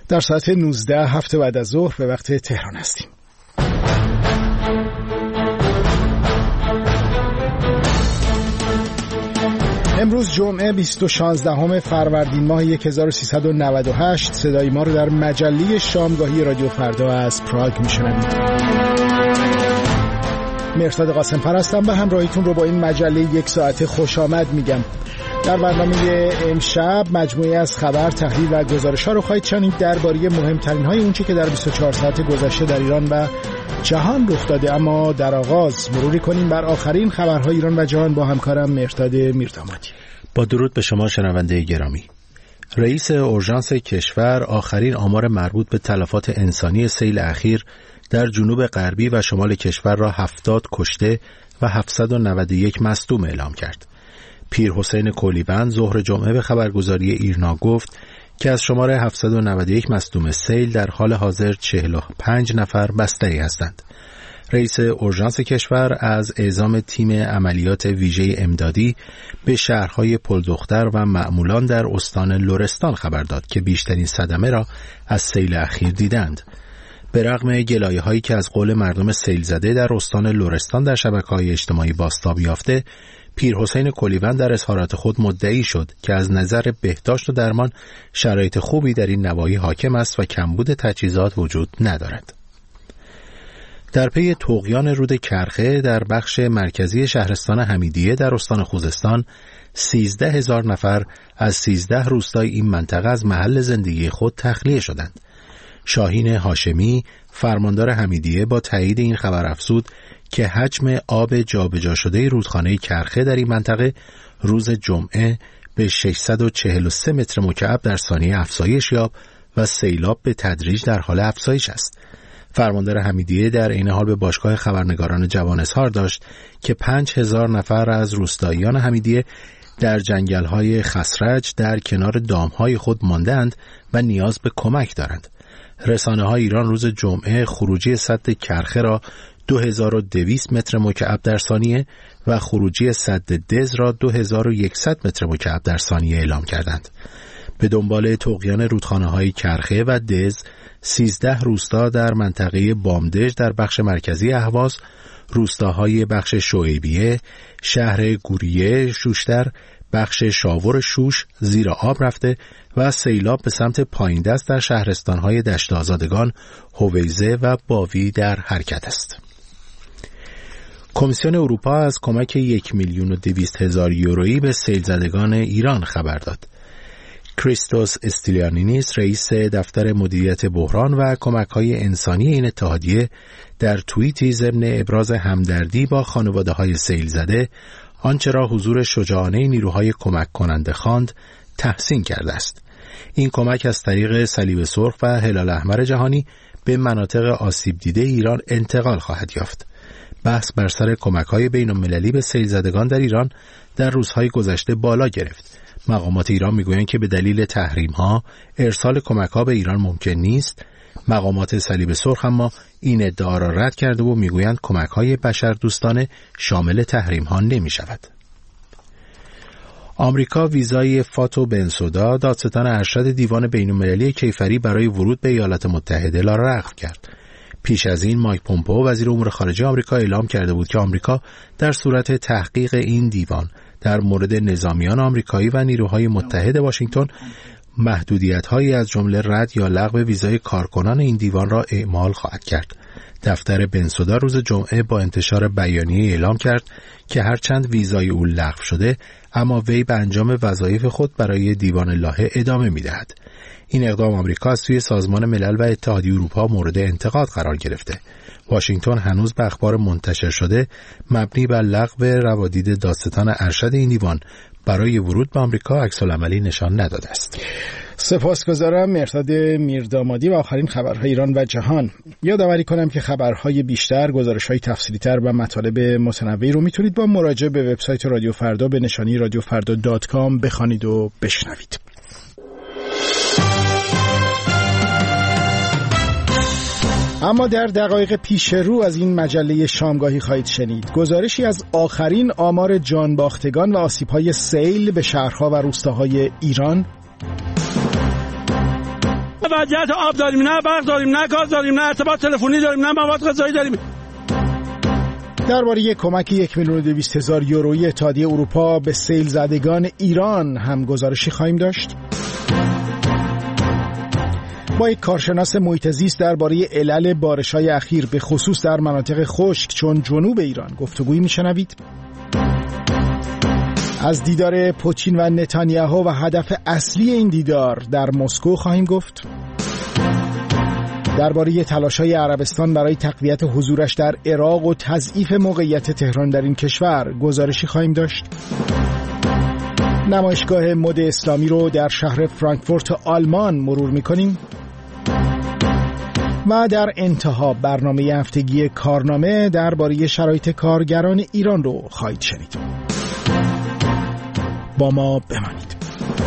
در ساعت 19 هفت بعد از ظهر به وقت تهران هستیم. امروز جمعه 16 فروردین ماه 1398 صدای ما رو در مجله شامگاهی رادیو فردا از پراگ میشنوید. مرتضی قاسم‌فر هستم و همراهیتون رو با این مجله یک ساعته خوش آمد میگم. در برنامه امشب مجموعه از خبر، تحلیل و گزارش‌ها رو خواهید شنید درباره مهمترین‌های اونچه که در 24 ساعت گذشته در ایران و جهان رخ داده. اما در آغاز مروری کنیم بر آخرین خبرهای ایران و جهان با همکارم مرداد میردامادی. با درود به شما شنونده گرامی. رئیس اورژانس کشور آخرین آمار مربوط به تلفات انسانی سیل اخیر در جنوب غربی و شمال کشور را 70 کشته و 791 مصدوم اعلام کرد. پیر حسین کولیبند ظهر جمعه به خبرگزاری ایرنا گفت که از شمار 791 مصدوم سیل در حال حاضر 45 نفر بستری هستند. رئیس اورژانس کشور از اعزام تیم عملیات ویژه امدادی به شهرهای پلدختر و معمولان در استان لرستان خبر داد که بیشترین صدمه را از سیل اخیر دیدند. به رغم گلایه‌هایی که از قول مردم سیل زده در استان لرستان در شبکه‌های اجتماعی بازتاب یافته، پیر حسین کولیبند در اظهارات خود مدعی شد که از نظر بهداشت و درمان شرایط خوبی در این نواحی حاکم است و کمبود تجهیزات وجود ندارد. در پی طغیان رود کرخه در بخش مرکزی شهرستان حمیدیه در استان خوزستان 13,000 نفر از 13 روستای این منطقه از محل زندگی خود تخلیه شدند. شاهین هاشمی فرماندار حمیدیه با تایید این خبر افزود که حجم آب جابجا شده رودخانه کرخه در این منطقه روز جمعه به 643 متر مکعب در ثانیه افزایش یافت و سیلاب به تدریج در حال افزایش است. فرماندار حمیدیه در این حال به باشگاه خبرنگاران جوان اظهار داشت که 5,000 نفر از روستاییان حمیدیه در جنگل‌های خسرج در کنار دام‌های خود ماندند و نیاز به کمک دارند. رسانه‌های ایران روز جمعه خروجی سد کرخه را 2200 متر مکعب در ثانیه و خروجی سد دز را 2100 متر مکعب در ثانیه اعلام کردند. به دنبال طغیان رودخانه‌های کرخه و دز 13 روستا در منطقه بامدژ در بخش مرکزی اهواز، روستاهای بخش شعیبیه، شهر گوریه شوشتر، بخش شاور شوش زیر آب رفته و سیلاب به سمت پایین دست در شهرستانهای دشت آزادگان، هویزه و باوی در حرکت است. کمیسیون اروپا از کمک 1,200,000 یورویی به سیل زدگان ایران خبر داد. کریستوس استیلیانینیس رئیس دفتر مدیریت بحران و کمک‌های انسانی این اتحادیه در توییتی ضمن ابراز همدردی با خانواده‌های سیل زده آنچه را حضور شجاعانه نیروهای کمک کننده خواند تحسین کرده است. این کمک از طریق صلیب سرخ و هلال احمر جهانی به مناطق آسیب دیده ایران انتقال خواهد یافت. بحث بر سر کمک‌های بین‌المللی به سیل زدگان در ایران در روزهای گذشته بالا گرفت. مقامات ایران میگویند که به دلیل تحریم‌ها ارسال کمک‌ها به ایران ممکن نیست. مقامات صلیب سرخ اما این ادعا را رد کرده و میگویند کمک‌های بشردوستانه شامل تحریم‌ها نمی‌شود. آمریکا ویزای فاتو بنسودا دادستان ارشد دیوان بین‌المللی کیفری برای ورود به ایالات متحده را رفع کرد. پیش از این مایک پومپئو وزیر امور خارجه آمریکا اعلام کرده بود که آمریکا در صورت تحقیق این دیوان در مورد نظامیان آمریکایی و نیروهای متحد واشنگتن محدودیت‌هایی از جمله رد یا لغو ویزای کارکنان این دیوان را اعمال خواهد کرد. دفتر بنسودا روز جمعه با انتشار بیانیه اعلام کرد که هرچند ویزای او لغو شده اما وی به انجام وظایف خود برای دیوان لاهه ادامه می‌دهد. این اقدام آمریکا از سوی سازمان ملل و اتحادیه اروپا مورد انتقاد قرار گرفته. واشنگتن هنوز به اخبار منتشر شده مبنی بر لغو روادید دادستان ارشد این دیوان برای ورود به آمریکا عکس‌العملی نشان نداده است. سپاسگزارم مرداد میردامادی و آخرین خبرهای ایران و جهان. یادآوری کنم که خبرهای بیشتر، گزارش‌های تفصیلی‌تر و مطالب متنوعی رو میتونید با مراجعه به وبسایت رادیو فردا به نشانی radiofarda.com بخوانید و بشنوید. اما در دقایق پیش رو از این مجله شامگاهی خواهید شنید گزارشی از آخرین آمار جانباختگان و آسیب‌های سیل به شهرها و روستاهای ایران، وضعیت آب داریم، نه برق داریم، نه گاز داریم، نه ارتباط تلفنی داریم، نه مواد غذایی داریم. درباره کمک 1,200,000 یورویی اتحادیه اروپا به سیل زدگان ایران هم گزارشی خواهیم داشت. با یک کارشناس محیط زیست درباره علل بارش‌های اخیر به خصوص در مناطق خشک چون جنوب ایران گفتگویی می‌شنوید. از دیدار پوتین و نتانیاهو و هدف اصلی این دیدار در مسکو خواهیم گفت. درباره تلاش‌های عربستان برای تقویت حضورش در عراق و تضعیف موقعیت تهران در این کشور گزارشی خواهیم داشت. نمایشگاه مد اسلامی رو در شهر فرانکفورت آلمان مرور می‌کنیم. و در انتها برنامه هفتگی کارنامه درباره شرایط کارگران ایران رو خواهید شنید. با ما بمانید.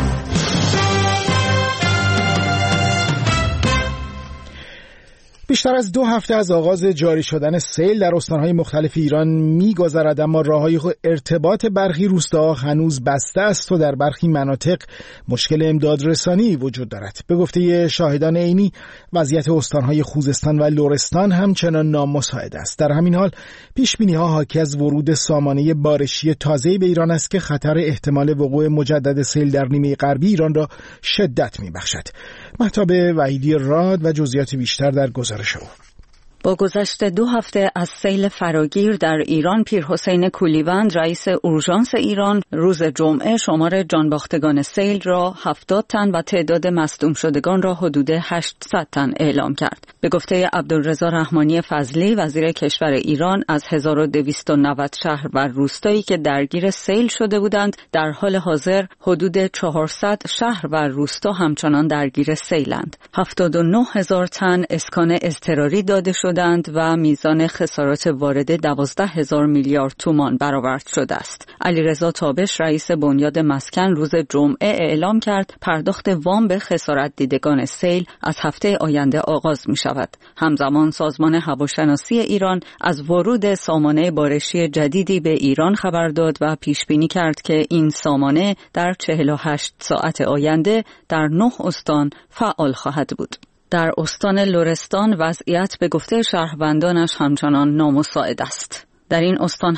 بیشتر از 2 هفته از آغاز جاری شدن سیل در استانهای مختلف ایران می‌گذرد، اما راه‌های ارتباط برخی روستاها هنوز بسته است و در برخی مناطق مشکل امداد رسانی وجود دارد. به گفته شاهدان عینی، وضعیت استانهای خوزستان و لرستان همچنان نامساعد است. در همین حال پیش‌بینی‌ها حاکی از ورود سامانه بارشی تازه‌ای به ایران است که خطر احتمال وقوع مجدد سیل در نیمه غربی ایران را شدت می‌بخشد. مهتاب وحیدی راد و جزئیات بیشتر در گزارش او. با گذشت 2 هفته از سیل فراگیر در ایران، پیرحسین کولیوند رئیس اورژانس ایران روز جمعه شمار جانباختگان سیل را 70 تن و تعداد مصدوم شدگان را حدود 800 تن اعلام کرد. به گفته عبدالرضا رحمانی فضلی وزیر کشور ایران، از 1290 شهر و روستایی که درگیر سیل شده بودند، در حال حاضر حدود 400 شهر و روستا همچنان درگیر سیلند. 79,000 تن اسکان اضطراری داده شدند و میزان خسارات وارده 12,000 میلیارد تومان برآورد شده است. علیرضا تابش رئیس بنیاد مسکن روز جمعه اعلام کرد پرداخت وام به خسارت دیدگان سیل از هفته آینده آغاز می شود. همزمان سازمان هواشناسی ایران از ورود سامانه بارشی جدیدی به ایران خبر داد و پیش بینی کرد که این سامانه در 48 ساعت آینده در 9 استان فعال خواهد بود. در استان لرستان وضعیت به گفته شهروندانش همچنان نامساعد است. در این استان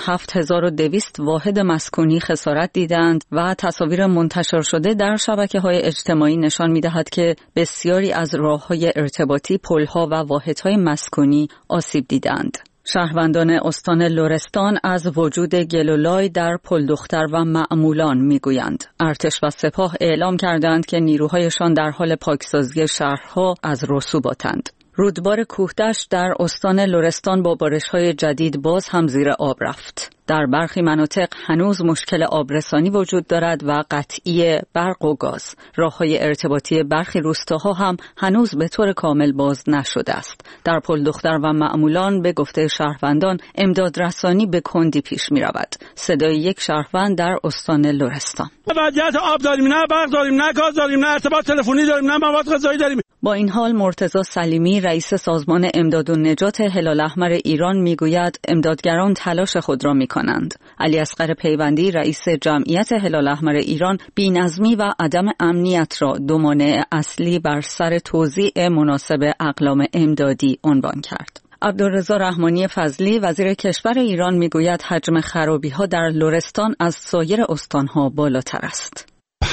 7200 واحد مسکونی خسارت دیدند و تصاویر منتشر شده در شبکه‌های اجتماعی نشان می‌دهد که بسیاری از راه‌های ارتباطی، پل‌ها و واحدهای مسکونی آسیب دیدند. شهروندان استان لرستان از وجود گلولای در پلدختر و معمولان میگویند. ارتش و سپاه اعلام کردند که نیروهایشان در حال پاکسازی شهرها از رسوباتند. رودبار کوهدشت در استان لرستان با بارش‌های جدید باز هم زیر آب رفت. در برخی مناطق هنوز مشکل آبرسانی وجود دارد و قطعی برق و گاز. راه‌های ارتباطی برخی روستاها هم هنوز به طور کامل باز نشده است. در پلدختر و معمولان به گفته شهروندان امداد رسانی به کندی پیش می‌رود. صدای یک شهروند در استان لرستان: وضعیت آب داریم، نه برق داریم، نه گاز داریم، نه ارتباط تلفنی داریم، نه مواد غذایی داریم. با این حال مرتضی سلیمی رئیس سازمان امداد و نجات هلال احمر ایران میگوید امدادگران تلاش خود را میکنند. علی اصغر پیوندی رئیس جمعیت هلال احمر ایران بی‌نظمی و عدم امنیت را 2 مانع اصلی بر سر توزیع مناسب اقلام امدادی عنوان کرد. عبدالرضا رحمانی فضلی وزیر کشور ایران میگوید حجم خرابی‌ها در لرستان از سایر استان‌ها بالاتر است.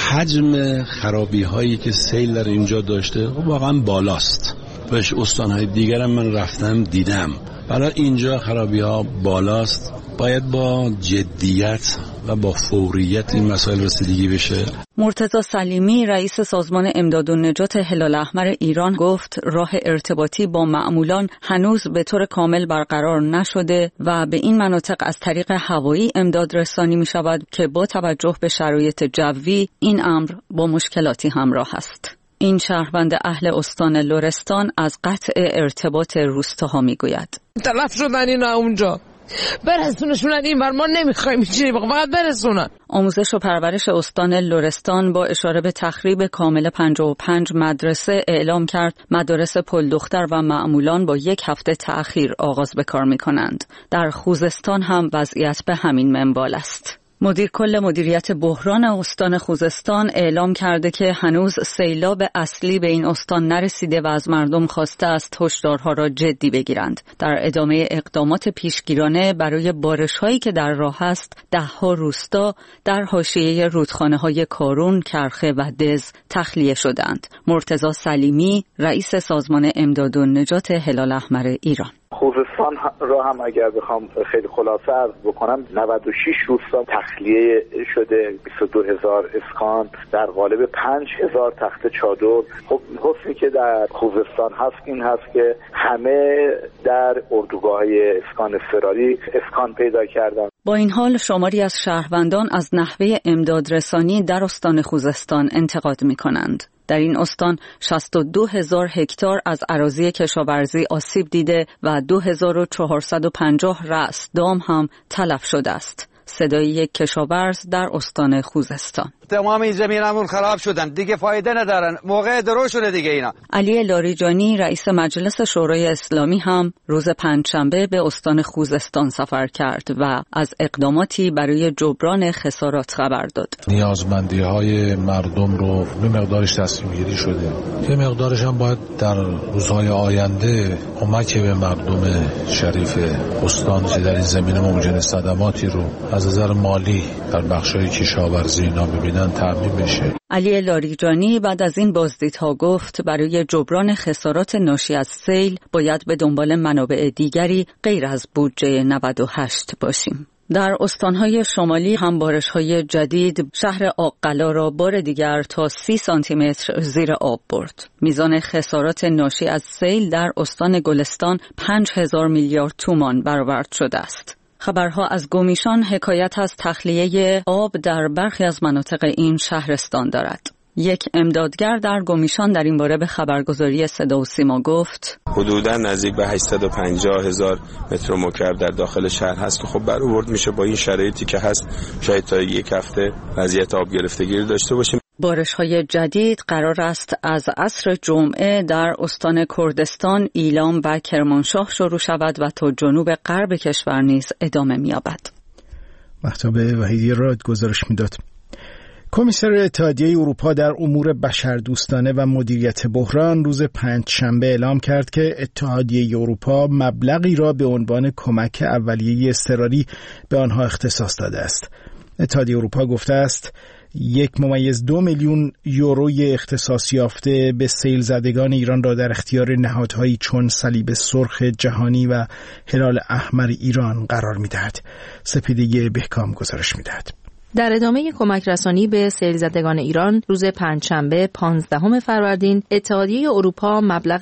حجم خرابی هایی که سیل در اینجا داشته واقعا بالاست. بهش استانهای دیگر هم من رفتم دیدم. برای اینجا خرابی ها بالاست. باید با جدیت و با فوریت این مسائل رسیدگی بشه. مرتضی سلیمی رئیس سازمان امداد و نجات هلال احمر ایران گفت راه ارتباطی با معمولان هنوز به طور کامل برقرار نشده و به این مناطق از طریق هوایی امداد رسانی می شود که با توجه به شرایط جوی این امر با مشکلاتی همراه است. این شهروند اهل استان لرستان از قطع ارتباط روستاها می گوید. تلف شدن اینا اونجا، برسونشون این بر ما نمیخوایم چیزی فقط برسونن. آموزش و پرورش استان لرستان با اشاره به تخریب کامل 55 مدرسه اعلام کرد مدارس پلدختر و معمولان با 1 هفته تأخیر آغاز به کار می کنند. در خوزستان هم وضعیت به همین منوال است. مدیر کل مدیریت بحران استان خوزستان اعلام کرده که هنوز سیلاب اصلی به این استان نرسیده و از مردم خواسته است هشدارها را جدی بگیرند. در ادامه اقدامات پیشگیرانه برای بارش‌هایی که در راه است، 10 روستا در حاشیه رودخانه‌های کارون، کرخه و دز تخلیه شدند. مرتضی سلیمی، رئیس سازمان امداد و نجات هلال احمر ایران: خوزستان را هم اگر بخوام خیلی خلاصه عرض بکنم، 96 روستا تخلیه شده، 22,000 اسکان در قالب 5,000 تخت چادر. خب حسنی که در خوزستان هست این هست که همه در اردوگاه‌های اسکان اضطراری اسکان پیدا کردن. با این حال شماری از شهروندان از نحوه امدادرسانی در استان خوزستان انتقاد می‌کنند. در این استان 62,000 هکتار از اراضی کشاورزی آسیب دیده و 2,450 رأس دام هم تلف شده است. صدای یک کشاورز در استان خوزستان: تمام این زمینمون خراب شدن، دیگه فایده ندارن، موقع درو شده دیگه اینا. علی لاریجانی، رئیس مجلس شورای اسلامی، هم روز پنجشنبه به استان خوزستان سفر کرد و از اقداماتی برای جبران خسارات خبر داد. نیازمندی‌های مردم رو به مقدارش تصمیم گیری شده، یه مقدارش هم باید در روزهای آینده کمک به مردم شریف استان که در این زمینه مواجه صدماتی رو از نظر مالی در بخش‌های کشاورزی اینا ببینن تامین بشه. علی لاریجانی بعد از این بازدیدها گفت برای جبران خسارات ناشی از سیل باید به دنبال منابع دیگری غیر از بودجه 98 باشیم. در استانهای شمالی هم بارش‌های جدید شهر آق‌قلا را بار دیگر تا 30 سانتیمتر زیر آب برد. میزان خسارات ناشی از سیل در استان گلستان 5,000 میلیارد تومان برآورد شده است. خبرها از گومیشان حکایت از تخلیه آب در برخی از مناطق این شهرستان دارد. یک امدادگر در گومیشان در این باره به خبرگزاری صدا و سیما گفت: حدوداً نزدیک به 850,000 متر مکعب در داخل شهر هست که خب برآورد میشه. با این شرایطی که هست شاید تا یک هفته وضعیت آب گرفتگی داشته باشیم. بارش‌های جدید قرار است از عصر جمعه در استان کردستان، ایلام و کرمانشاه شروع شود و تا جنوب غرب کشور نیز ادامه می‌یابد. مهتاب وحیدی راد گزارش می‌داد. کمیسر اتحادیه اروپا در امور بشردوستانه و مدیریت بحران روز پنجشنبه اعلام کرد که اتحادیه اروپا مبلغی را به عنوان کمک اولیه اضطراری به آنها اختصاص داده است. اتحادیه اروپا گفته است 1.2 میلیون یوروی اختصاص یافته به سیل زدگان ایران را در اختیار نهادهایی چون صلیب سرخ جهانی و هلال احمر ایران قرار می‌دهد. سپیده بهکام گزارش می‌دهد. در ادامه کمک رسانی به سیل زدگان ایران روز پنجشنبه 15 فروردین اتحادیه اروپا مبلغ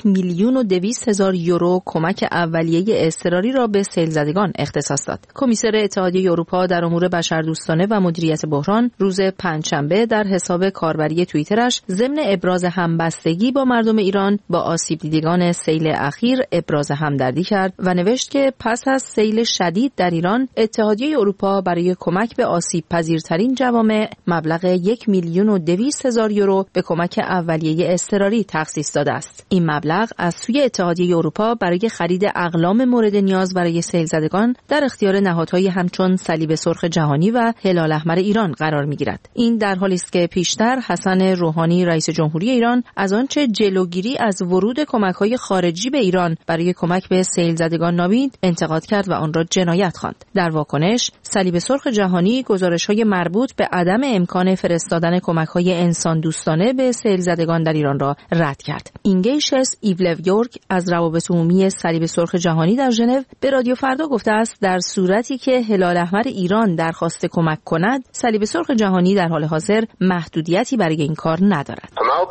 1,200,000 یورو کمک اولیه اضطراری را به سیل زدگان اختصاص داد. کمیسر اتحادیه اروپا در امور بشردوستانه و مدیریت بحران روز پنجشنبه در حساب کاربری توییترش ضمن ابراز همبستگی با مردم ایران با آسیب دیدگان سیل اخیر ابراز همدردی کرد و نوشت که پس از سیل شدید در ایران اتحادیه اروپا برای کمک به آسیب پذیرترین جوامع مبلغ 1,200,000 یورو به کمک اولیه اضطراری تخصیص داده است. این مبلغ از سوی اتحادیه اروپا برای خرید اقلام مورد نیاز برای سیل زدگان در اختیار نهادهای همچون صلیب سرخ جهانی و هلال احمر ایران قرار می‌گیرد. این در حالی است که پیشتر حسن روحانی رئیس جمهوری ایران از آنچه جلوگیری از ورود کمک‌های خارجی به ایران برای کمک به سیل زدگان نامید انتقاد کرد و آن را جنایت خواند. در واکنش صلیب سرخ جهانی گزارش‌های مربوط به عدم امکان فرستادن کمک‌های انسان دوستانه به سیل زدگان در ایران را رد کرد. اینگیشس ایولویورک از روابط عمومی صلیب سرخ جهانی در ژنو به رادیو فردا گفته است در صورتی که هلال احمر ایران درخواست کمک کند، صلیب سرخ جهانی در حال حاضر محدودیتی برای این کار ندارد.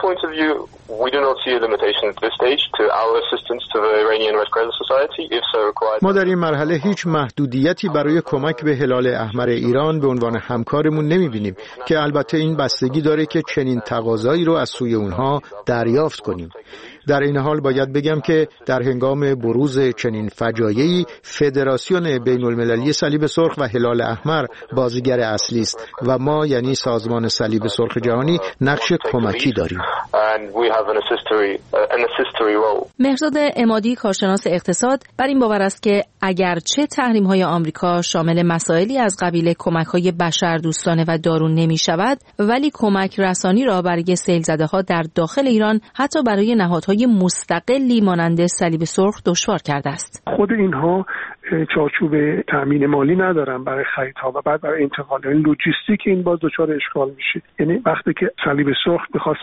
ما در این مرحله هیچ محدودیتی برای کمک به هلال احمر ایران به عنوان همکارمون نمی‌بینیم که البته این بستگی داره که چنین تقاضایی رو از سوی اونها دریافت کنیم. در این حال باید بگم که در هنگام بروز چنین فجایعی فدراسیون بین‌المللی صلیب سرخ و هلال احمر بازیگر اصلی است و ما یعنی سازمان صلیب سرخ جهانی نقش کمکی داریم. and we have an accessory role. مهرداد عمادی کارشناس اقتصاد بر این باور است که اگرچه تحریم‌های آمریکا شامل مسائلی از قبیل کمک‌های بشردوستانه و دارون نمی‌شود، ولی کمک رسانی را برای سیل‌زده‌ها در داخل ایران حتی برای نهادهای مستقلی مانند صلیب سرخ دشوار کرده است. خود اینها چارچوب تامین مالی ندارن برای خریدها و بعد برای انتقال، یعنی لوجستیک این باز دچار اشکال میشه. یعنی وقتی که صلیب سرخ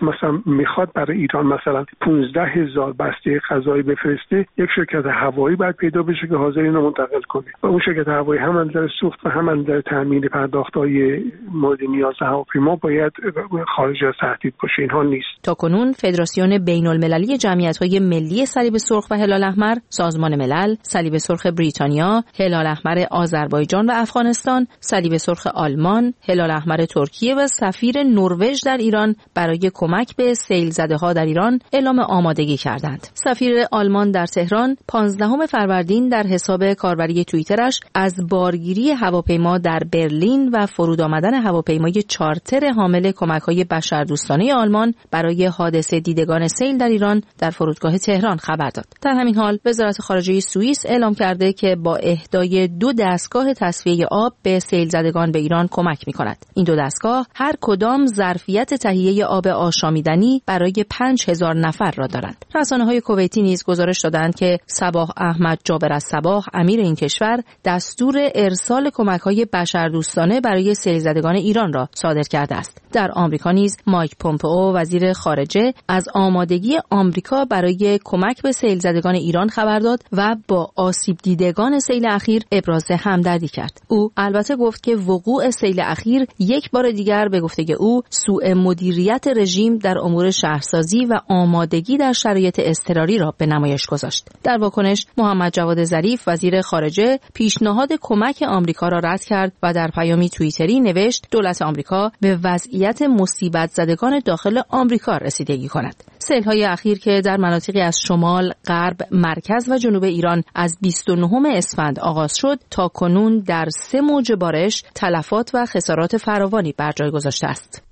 میخواد برای ایران مثلا 15,000 بسته غذایی بفرسته، یک شرکت هوایی باید پیدا بشه که حاضر اینو منتقل کنه و اون شرکت هوایی هم از نظر سوخت و هم از نظر تامین پرداخت‌های مورد نیاز هواپیما باید خارج از تهدید باشه. اینها نیست. تاکنون فدراسیون بین‌المللی جمعیت‌های ملی صلیب سرخ و هلال احمر، سازمان ملل، صلیب سرخ بریتانیا، هلال احمر آذربایجان و افغانستان، صلیب سرخ آلمان، هلال احمر ترکیه و سفیر نروژ در ایران برای کمک به سیل‌زده‌ها در ایران اعلام آمادگی کردند. سفیر آلمان در تهران 15 فروردین در حساب کاربری توییترش از بارگیری هواپیما در برلین و فرود آمدن هواپیمای چارتر حامل کمک‌های بشردوستانه آلمان برای حادثه دیدگان سیل در ایران در فرودگاه تهران خبر داد. در همین حال وزارت خارجه سوئیس اعلام کرده که با اهدای 2 دستگاه تصفیه آب به سیل‌زدگان به ایران کمک می‌کند. این 2 دستگاه هر کدام ظرفیت تهیه آب آشامیدنی برای 5000 نفر را دارند. رسانه‌های کویتی نیز گزارش دادند که صباح احمد جابر از صباح امیر این کشور دستور ارسال کمک‌های بشردوستانه برای سیل‌زدگان ایران را صادر کرده است. در آمریکا نیز مایک پومپئو وزیر خارجه از آمادگی آمریکا برای کمک به سیل‌زدگان ایران خبر داد و با آسیب دیدگان سیل اخیر ابراز همدردی کرد. او البته گفت که وقوع سیل اخیر یک بار دیگر به گفته او سوء مدیریت رژیم در امور شهرسازی و آمادگی در شرایط اضطراری را به نمایش گذاشت. در واکنش محمد جواد ظریف وزیر خارجه پیشنهاد کمک آمریکا را رد کرد و در پیامی توییتری نوشت دولت آمریکا به وضعیت مصیبت زدگان داخل آمریکا رسیدگی کند. سیل‌های اخیر که در مناطقی از شمال، غرب، مرکز و جنوب ایران از 29 اسفند آغاز شد تا کنون در 3 موج بارش تلفات و خسارات فراوانی بر جای گذاشته است.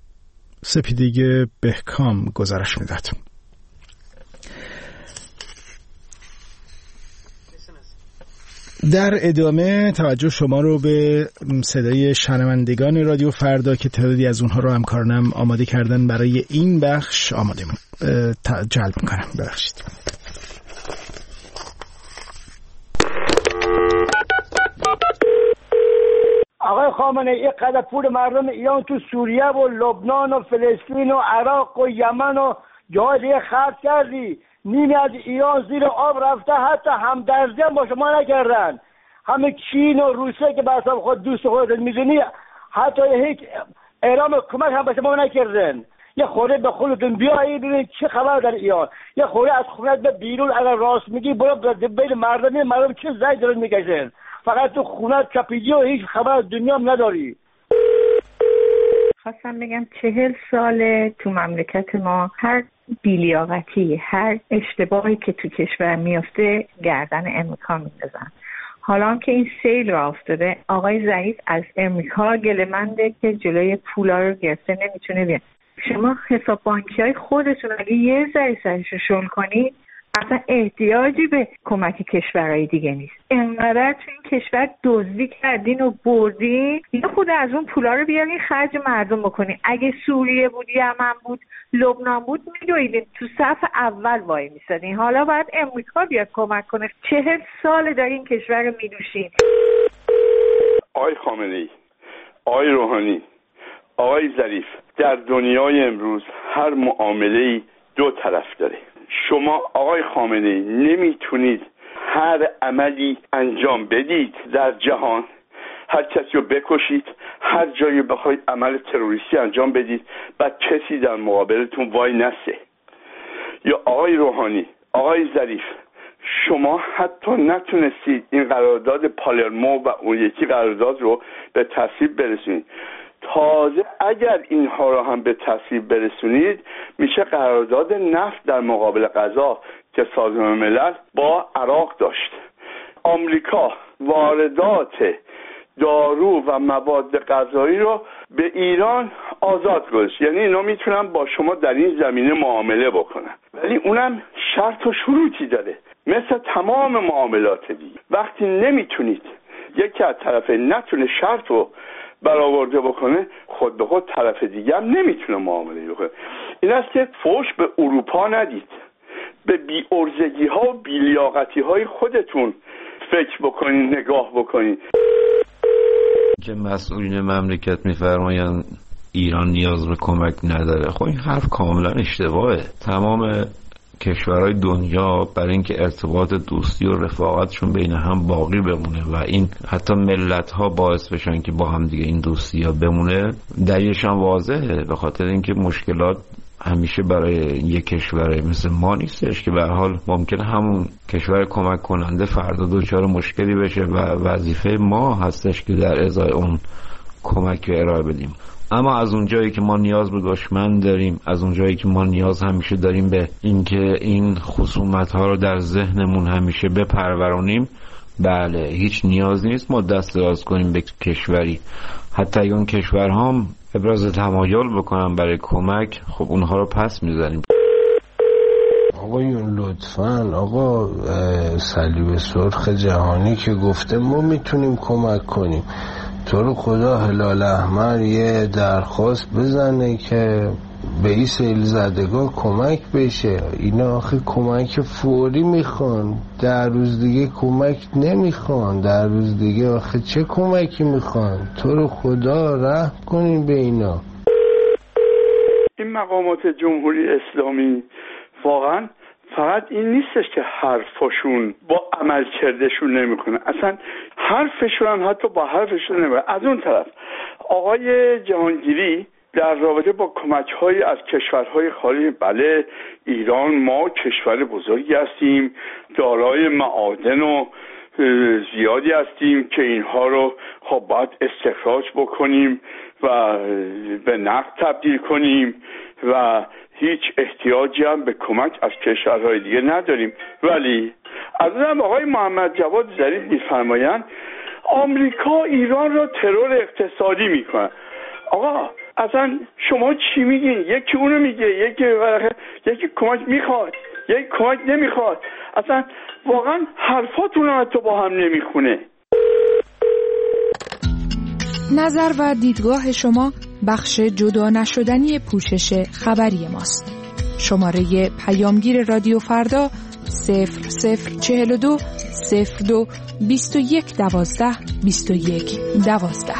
سپیدگی بهکام گزارش می‌داد. در ادامه توجه شما رو به صدای شنوندگان رادیو فردا که تعدادی از اونها رو همکارانم آماده کردن برای این بخش جلب می‌کنم. ببخشید. آقای خامنه‌ای این قدر پول مردم ایران تو سوریه و لبنان و فلسطین و عراق و یمن و جای دیگه خرج کردی، نیمی از ایران زیر آب رفته، حتی همدردی هم با شما نکردن. همه چین و روسیه که به حساب خود دوست خودت میدونی حتی هیچ اعلام کمک هم به شما نکردن. یه خورده به خودتون بیایید ببینید چه خبر در ایران. یه خورده از خونت به بیرون اگر راست میگی برو بین مردم چه زجر دارن میکشن. فقط تو خونت چپیدی و هیچ خبر از دنیا هم نداری. خواستم بگم 40 ساله تو مملکت ما هر بی‌لیاقتی، هر اشتباهی که تو کشور میفته گردن امریکا میندازن. حالا که این سیل را افتاده، آقای ظریف از امریکا گله‌منده که جلوی پولا رو گرفته نمیتونه بیاد. شما حساب بانکی خودتون اگه یه ذره سرش شل کنید اصلا احتیاجی به کمک کشورهای دیگه نیست. انقدر تو این کشور دزدی کردین و بردین، یه خود از اون پولا رو بیارین خرج مردم بکنین. اگه سوریه بود، یمن بود، لبنان بود، میدویدین تو صف اول وای میسادین. حالا باید امریکا بیاد کمک کنه. 40 سال در این کشور رو میدوشین. آقای خامنه‌ای، آقای روحانی، آقای ظریف، در دنیای امروز هر معامله‌ای 2 طرف داره. شما آقای خامنه‌ای نمیتونید هر عملی انجام بدید در جهان، هر کسی رو بکشید، هر جایی بخواید عمل تروریستی انجام بدید بعد کسی در مقابلتون وای نسه. یا آقای روحانی، آقای ظریف، شما حتی نتونستید این قرارداد پالرمو و اون یکی قرارداد رو به تصویب برسونید. تازه اگر اینها را هم به تصویب برسونید میشه قرارداد نفت در مقابل غذا که سازمان ملل با عراق داشت. آمریکا واردات دارو و مواد غذایی رو به ایران آزاد گذاشت. یعنی اینا میتونن با شما در این زمینه معامله بکنن، ولی اونم شرط و شروطی داره مثل تمام معاملات دیگه. وقتی نمیتونید یکی از طرفین نتونه شرط رو برآورده بکنه، خود به خود طرف دیگه هم نمیتونه معامله بکنه. این است که فوش به اروپا ندید، به بی‌عرضگی ها و بی‌لیاقتی های خودتون فکر بکنین، نگاه بکنین. که مسئولین مملکت میفرمایند ایران نیاز به کمک نداره، خب این حرف کاملا اشتباهه. تمام کشورهای دنیا برای اینکه ارتباط دوستی و رفاقتشون بین هم باقی بمونه و این حتی ملت‌ها باعث بشن که با هم دیگه این دوستی ها بمونه، دلیلش هم واضحه، به خاطر اینکه مشکلات همیشه برای یک کشور مثل ما نیستش که به هر حال ممکنه همون کشور کمک کننده فردا دچار مشکلی بشه و وظیفه ما هستش که در ازای اون کمک ارائه بدیم. اما از اونجایی که ما نیاز به دشمن داریم، از اونجایی که ما نیاز همیشه داریم به اینکه این خصومت‌ها رو در ذهنمون همیشه بپرورونیم، بله هیچ نیاز نیست ما دست دراز کنیم به کشوری. حتی اون کشورها هم ابراز تمایل بکنن برای کمک، خب اونها رو پس میزنیم. آقایون لطفاً، آقا صلیب سرخ جهانی که گفته ما میتونیم کمک کنیم، تو رو خدا هلال احمر یه درخواست بزنه که به این سیل زدگان کمک بشه. اینا آخه کمک فوری میخوان، 10 روز دیگه کمک نمیخوان، 10 روز دیگه آخه چه کمکی میخوان؟ تو رو خدا رحم کنین به اینا. این مقامات جمهوری اسلامی واقعا فقط این نیستش که حرفشون با عمل کردشون نمیکنه، اصلا حرفشون هم حتی با حرفشون نمیکنه. از اون طرف آقای جهانگیری در رابطه با کمک‌های از کشورهای خارجی، بله ایران ما کشور بزرگی هستیم، دارای معادن و زیادی هستیم که اینها رو خب باید استخراج بکنیم و به نقد تبدیل کنیم و هیچ احتیاجی هم به کمک از کشورهای دیگه نداریم. ولی از اونم آقای محمد جواد ظریف میفرمایند آمریکا ایران را ترور اقتصادی میکنه. آقا اصلا شما چی میگین؟ یکی اونو میگه، یکی کمک میخواد، یکی کمک نمیخواد. اصلا واقعا حرفاتون هم حتی با هم نمیخونه. نظر و دیدگاه شما بخش جدا نشدنی پوشش خبری ماست. شماره پیامگیر رادیو فردا 0042 02 21 12 21 12.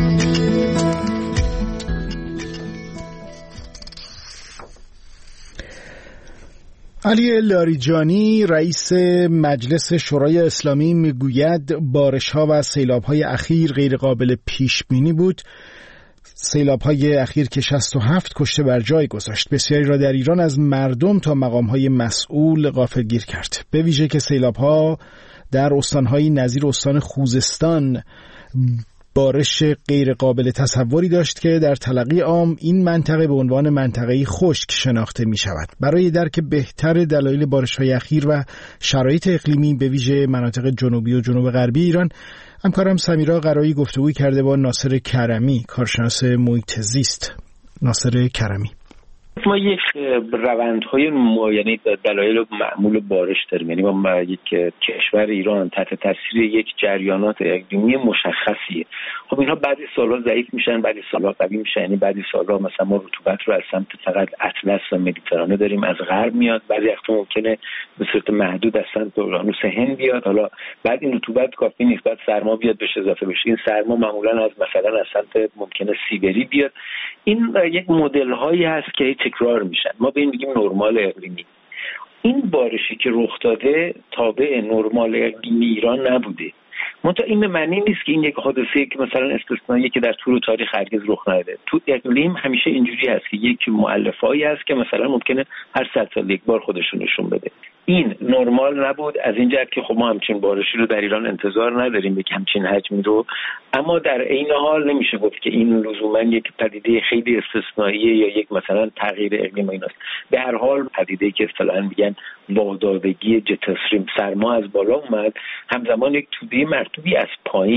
علی لاریجانی رئیس مجلس شورای اسلامی میگوید بارش‌ها و سیلاب‌های اخیر غیر قابل پیش بینی بود. سیلاب‌های اخیر که 67 کشته بر جای گذاشت، بسیاری را در ایران از مردم تا مقام‌های مسئول غافلگیر کرد، به ویژه که سیلاب‌ها در استان‌های نظیر استان خوزستان بارش غیر قابل تصوری داشت که در تلقی عام این منطقه به عنوان منطقه‌ای خشک شناخته می شود. برای درک بهتر دلایل بارش‌های اخیر و شرایط اقلیمی به ویژه مناطق جنوبی و جنوب غربی ایران، همکارم سمیرا قرایی گفتگوی کرده با ناصر کرمی، کارشناس محیط زیست. ناصر کرمی: ما یک روندهای یعنی دلایل معمول بارش داریم، یعنی ما یک کشور ایران تحت تاثیر یک جریانات اقلیمی مشخصیه. خب اینها بعضی سال‌ها ضعیف میشن، بعضی سال‌ها قوی میشن. یعنی بعضی سال‌ها مثلا ما رطوبت رو از سمت فقط اطلس و مدیترانه داریم، از غرب میاد، بعضی وقتا ممکنه به صورت محدود از سمت اقیانوس هند بیاد. حالا بعد این رطوبت کافی نیست، بعد سرما بیاد بهش اضافه بشه. این سرما معمولا از مثلا از سمت ممکنه سیبری بیاد. این یک مدل هایی هست که تکرار میشن. ما به این میگیم نرمال اقلیمی. این بارشی که رخ داده تابع نرمال اقلیمی ایران نبوده. منتها این به معنی نیست که این یک حادثه‌ای که مثلا استثنائیه که در طول تاریخ هرگز رخ نداده. تو اقلیم همیشه اینجوری هست که یک مؤلفه‌ای هست که مثلا ممکنه هر 100 سال یک بار خودشون نشون بده. این نرمال نبود، از این جهت که خب ما همچین بارشی رو در ایران انتظار نداریم به همچین حجمی رو، اما در عین حال نمیشه گفت که این لزوما یک پدیده خیلی استثنائیه یا یک مثلا تغییر اقلیم ایناست. به هر حال پدیده‌ای که اصطلاحاً میگن وادادگی جت استریم، سرما از بالا اومد، همزمان یک توده مرطوبی از پایین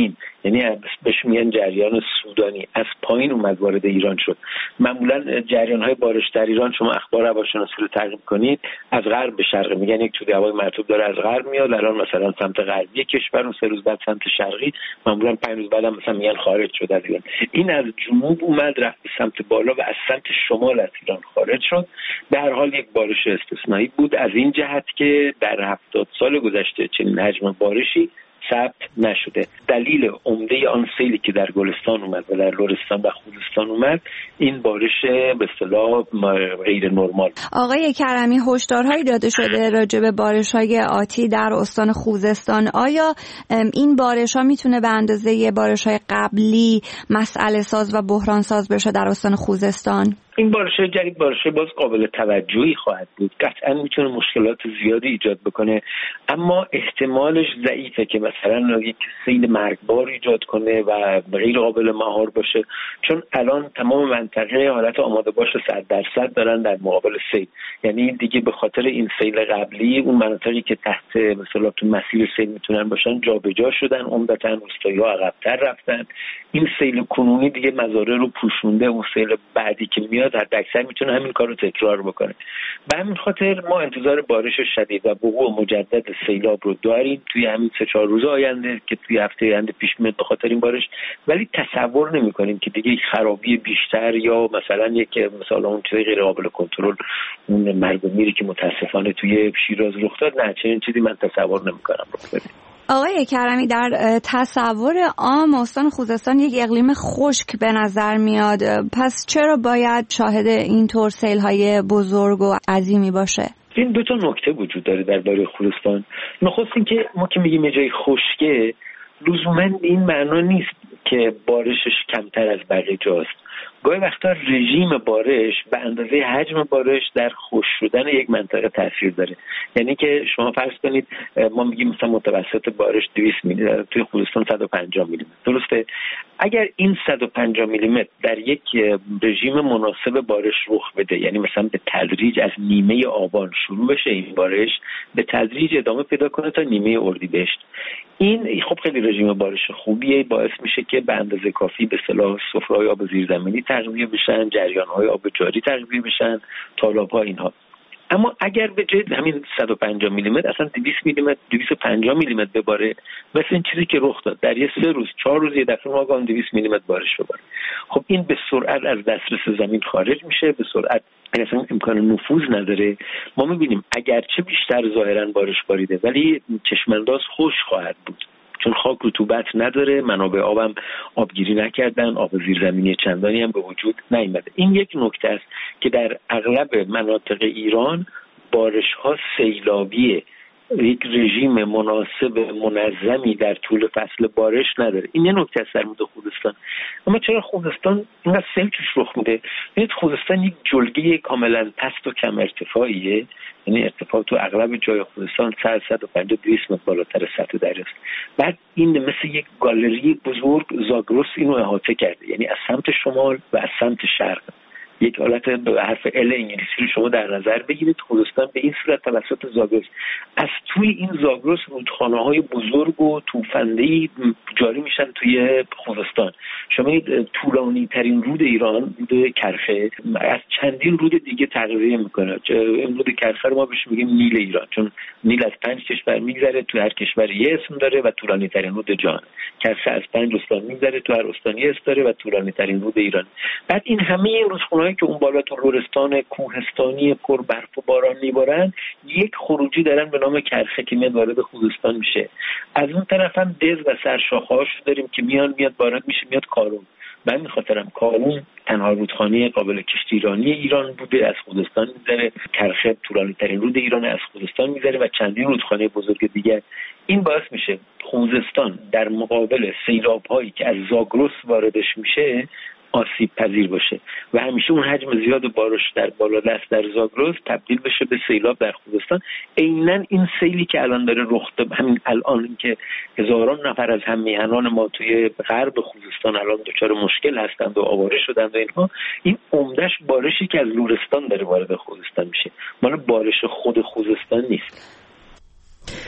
یعنی بهش میگن جریان سودانی، از پایین اومد وارد ایران شد. معمولا جریان‌های بارش در ایران شما اخبار هواشناسی رو تعقیب کنید از غرب به شرق میگن یک توده هوای مرطوب داره از غرب میاد، الان مثلا سمت غربی کشور و 3 روز بعد سمت شرقی، معمولا 5 روز بعد هم مثلا میگن خارج شد از ایران. این از جنوب اومد رفت به سمت بالا و از سمت شمال از ایران خارج شد. به هر حال یک بارش استثنایی بود از این جهت که در 70 سال گذشته چنین حجم بارشی ثبت نشده. دلیل عمده آن سیلی که در گلستان اومد و در لرستان و خوزستان اومد این بارش به اصطلاح غیر نرمال. آقای کرمی، هشدارهایی داده شده راجع به بارش‌های آتی در استان خوزستان. آیا این بارش‌ها میتونه به اندازه بارش‌های قبلی مسئله ساز و بحران ساز بشه در استان خوزستان؟ این بارش جدید بارش باز قابل توجهی خواهد بود، قطعا میتونه مشکلات زیادی ایجاد بکنه، اما احتمالش ضعیفه که مثلا یک سیل مرگبار ایجاد کنه و غیر قابل مهار باشه، چون الان تمام منطقه حالت آماده باش 100% دارن در مقابل سیل. یعنی دیگه به خاطر این سیل قبلی اون مناطقی که تحت مثلا تو مسیر سیل میتونن باشن جابجا شدن، عمدتاً روستایی‌ها عقب‌تر رفتن. این سیل کنونی دیگه مزارع رو پوشونده، اون سیل بعدی که میاد حداکثر میتونه همین کار رو تکرار بکنه. به همین خاطر ما انتظار بارش شدید و وقوع مجدد سیلاب رو داریم توی همین 3-4 روز آینده که توی هفته آینده پیش میاد به خاطر این بارش، ولی تصور نمی‌کنیم که دیگه خرابی بیشتر یا مثلا یک مثلا اون چیز غیر قابل کنترل، اون مرگ و میری که متاسفانه توی شیراز رخ داد، نه چنین چیزی من تصور نمی‌کنم رخ بده. آقای کرمی، در تصور عام استان خوزستان یک اقلیم خشک به نظر میاد، پس چرا باید شاهد این طور سیل‌های بزرگ و عظیمی باشه؟ این دو تا نکته وجود داره درباره خوزستان. نخست این که ما که میگیم یه جای خشکه لزوماً این معنا نیست که بارشش کمتر از بقیه جاست. گاهی وقتا رژیم بارش به اندازه حجم بارش در خشک شدن یک منطقه تاثیر داره. یعنی که شما فرض کنید ما میگیم مثلا متوسط بارش 200 میلیمتر، توی خوزستان 150 میلیمتر، درسته؟ اگر این 150 میلیمتر در یک رژیم مناسب بارش رخ بده، یعنی مثلا به تدریج از نیمه آبان شروع بشه این بارش، به تدریج ادامه پیدا کنه تا نیمه اردیبهشت، این خب خیلی رژیم بارش خوبیه، باعث میشه که به اندازه کافی به اصطلاح سفره‌های آب زیرزمینی تغذیه بشن، جریان‌های آب جاری تغذیه بشن، تالاب‌ها اینها. اما اگر به جای همین 150 میلیمتر اصلا 200 میلیمتر 250 میلیمتر بباره، مثل این چیزی که رخ داد در یه 3 روز 4 روز یه دفعه ناگهان 200 میلیمتر بارش بباره، خب این به سرعت از دسترس زمین خارج میشه، به سرعت اصلا امکان نفوذ نداره. ما میبینیم اگرچه بیشتر ظاهرا بارش باریده ولی چشمانداز خشک خواهد بود، چون خاک رطوبت نداره، منابع آبم آبگیری نکردن، آب زیرزمینی چندانی هم به وجود نیامده. این یک نکته است که در اغلب مناطق ایران بارش‌ها سیلابیه، یک رژیم مناسب منظمی در طول فصل بارش نداره. این یه نکته است در مورد خوزستان. اما چرا خوزستان اینقدر سیل توش رخ میده؟ ببینید خوزستان یک جلگه کاملا پست و کم ارتفاعیه، یعنی ارتفاع تو اغلب جای خوزستان 150-200 متر بالاتر سطح دریاست. بعد این مثل یک گالری بزرگ زاگرس اینو احاطه کرده، یعنی از سمت شمال و از سمت شرق. یک حالت به حرف ال انگلیسی رو شما در نظر بگیرید، خوزستان به این صورت توسط زاگرس، از توی این زاگرس رودخانه‌های بزرگ و توفنده‌ای جاری میشن توی خوزستان. شما طولانی ترین رود ایران، رود کرخه، از چندین رود دیگه تغذیه میکنه. این رود کرخه رو ما بهش میگیم نیل ایران، چون نیل از 5 کشور میگذره، تو هر کشور یه اسم داره و طولانی ترین رود جهان. کرخه از 5 استان میگذره، تو هر استان یه اسم داره و طولانی ترین رود ایران. بعد این همه رودخانه‌هایی که اون بالا تو لرستان کوهستانی پر برف و باران میبارن، یک خروجی دارن به نام کرخه که میاد وارد خوزستان میشه. از اون طرف هم دز و سرشاخه‌هاش داریم که میاد وارد میشه، میاد کارون. به همین خاطرم کارون تنها رودخانه قابل کشتیرانی ایران بوده، از خوزستان میذاره. کرخه طولانی ترین رود ایران، از خوزستان میذاره و چندین رودخانه بزرگ دیگر. این باعث میشه خوزستان در مقابل سیلاب‌هایی که از زاگرس واردش میشه آسیب پذیر باشه و همیشه اون حجم زیاد بارش در بالادست در زاگرس تبدیل بشه به سیلاب در خوزستان. عیناً این سیلی که الان داره رخ داده، همین الان که هزاران نفر از هم میهنان ما توی غرب خوزستان الان دچار مشکل هستند و آواره شدند و اینها، این عمدش بارشی که از لرستان داره وارد خوزستان میشه، مال بارش خود خوزستان نیست.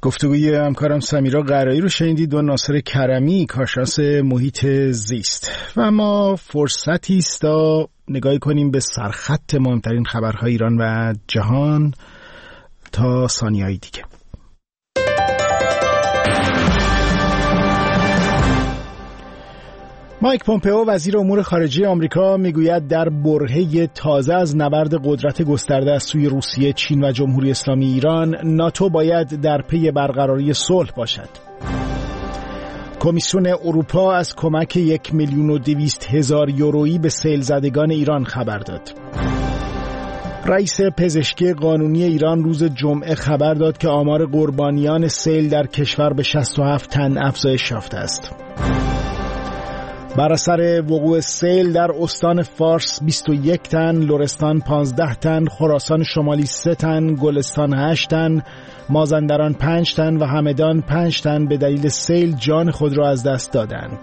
گفتگوی همکارم سمیرا قرایی رو شنیدید و ناصر کرمی کارشناس محیط زیست. و ما فرصتی است تا نگاهی کنیم به سرخط مهمترین خبرهای ایران و جهان تا ثانیه‌های دیگه. مایک پومپئو وزیر امور خارجه آمریکا میگوید در برهه تازه از نبرد قدرت گسترده از سوی روسیه، چین و جمهوری اسلامی ایران، ناتو باید در پی برقراری صلح باشد. کمیسیون اروپا از کمک 1,200,000 یورویی به سیل زدگان ایران خبر داد. رئیس پزشکی قانونی ایران روز جمعه خبر داد که آمار قربانیان سیل در کشور به 67 تن افزایش یافته است. بر اثر وقوع سیل در استان فارس 21 تن، لرستان 15 تن، خراسان شمالی 3 تن، گلستان 8 تن، مازندران 5 تن و همدان 5 تن به دلیل سیل جان خود را از دست دادند.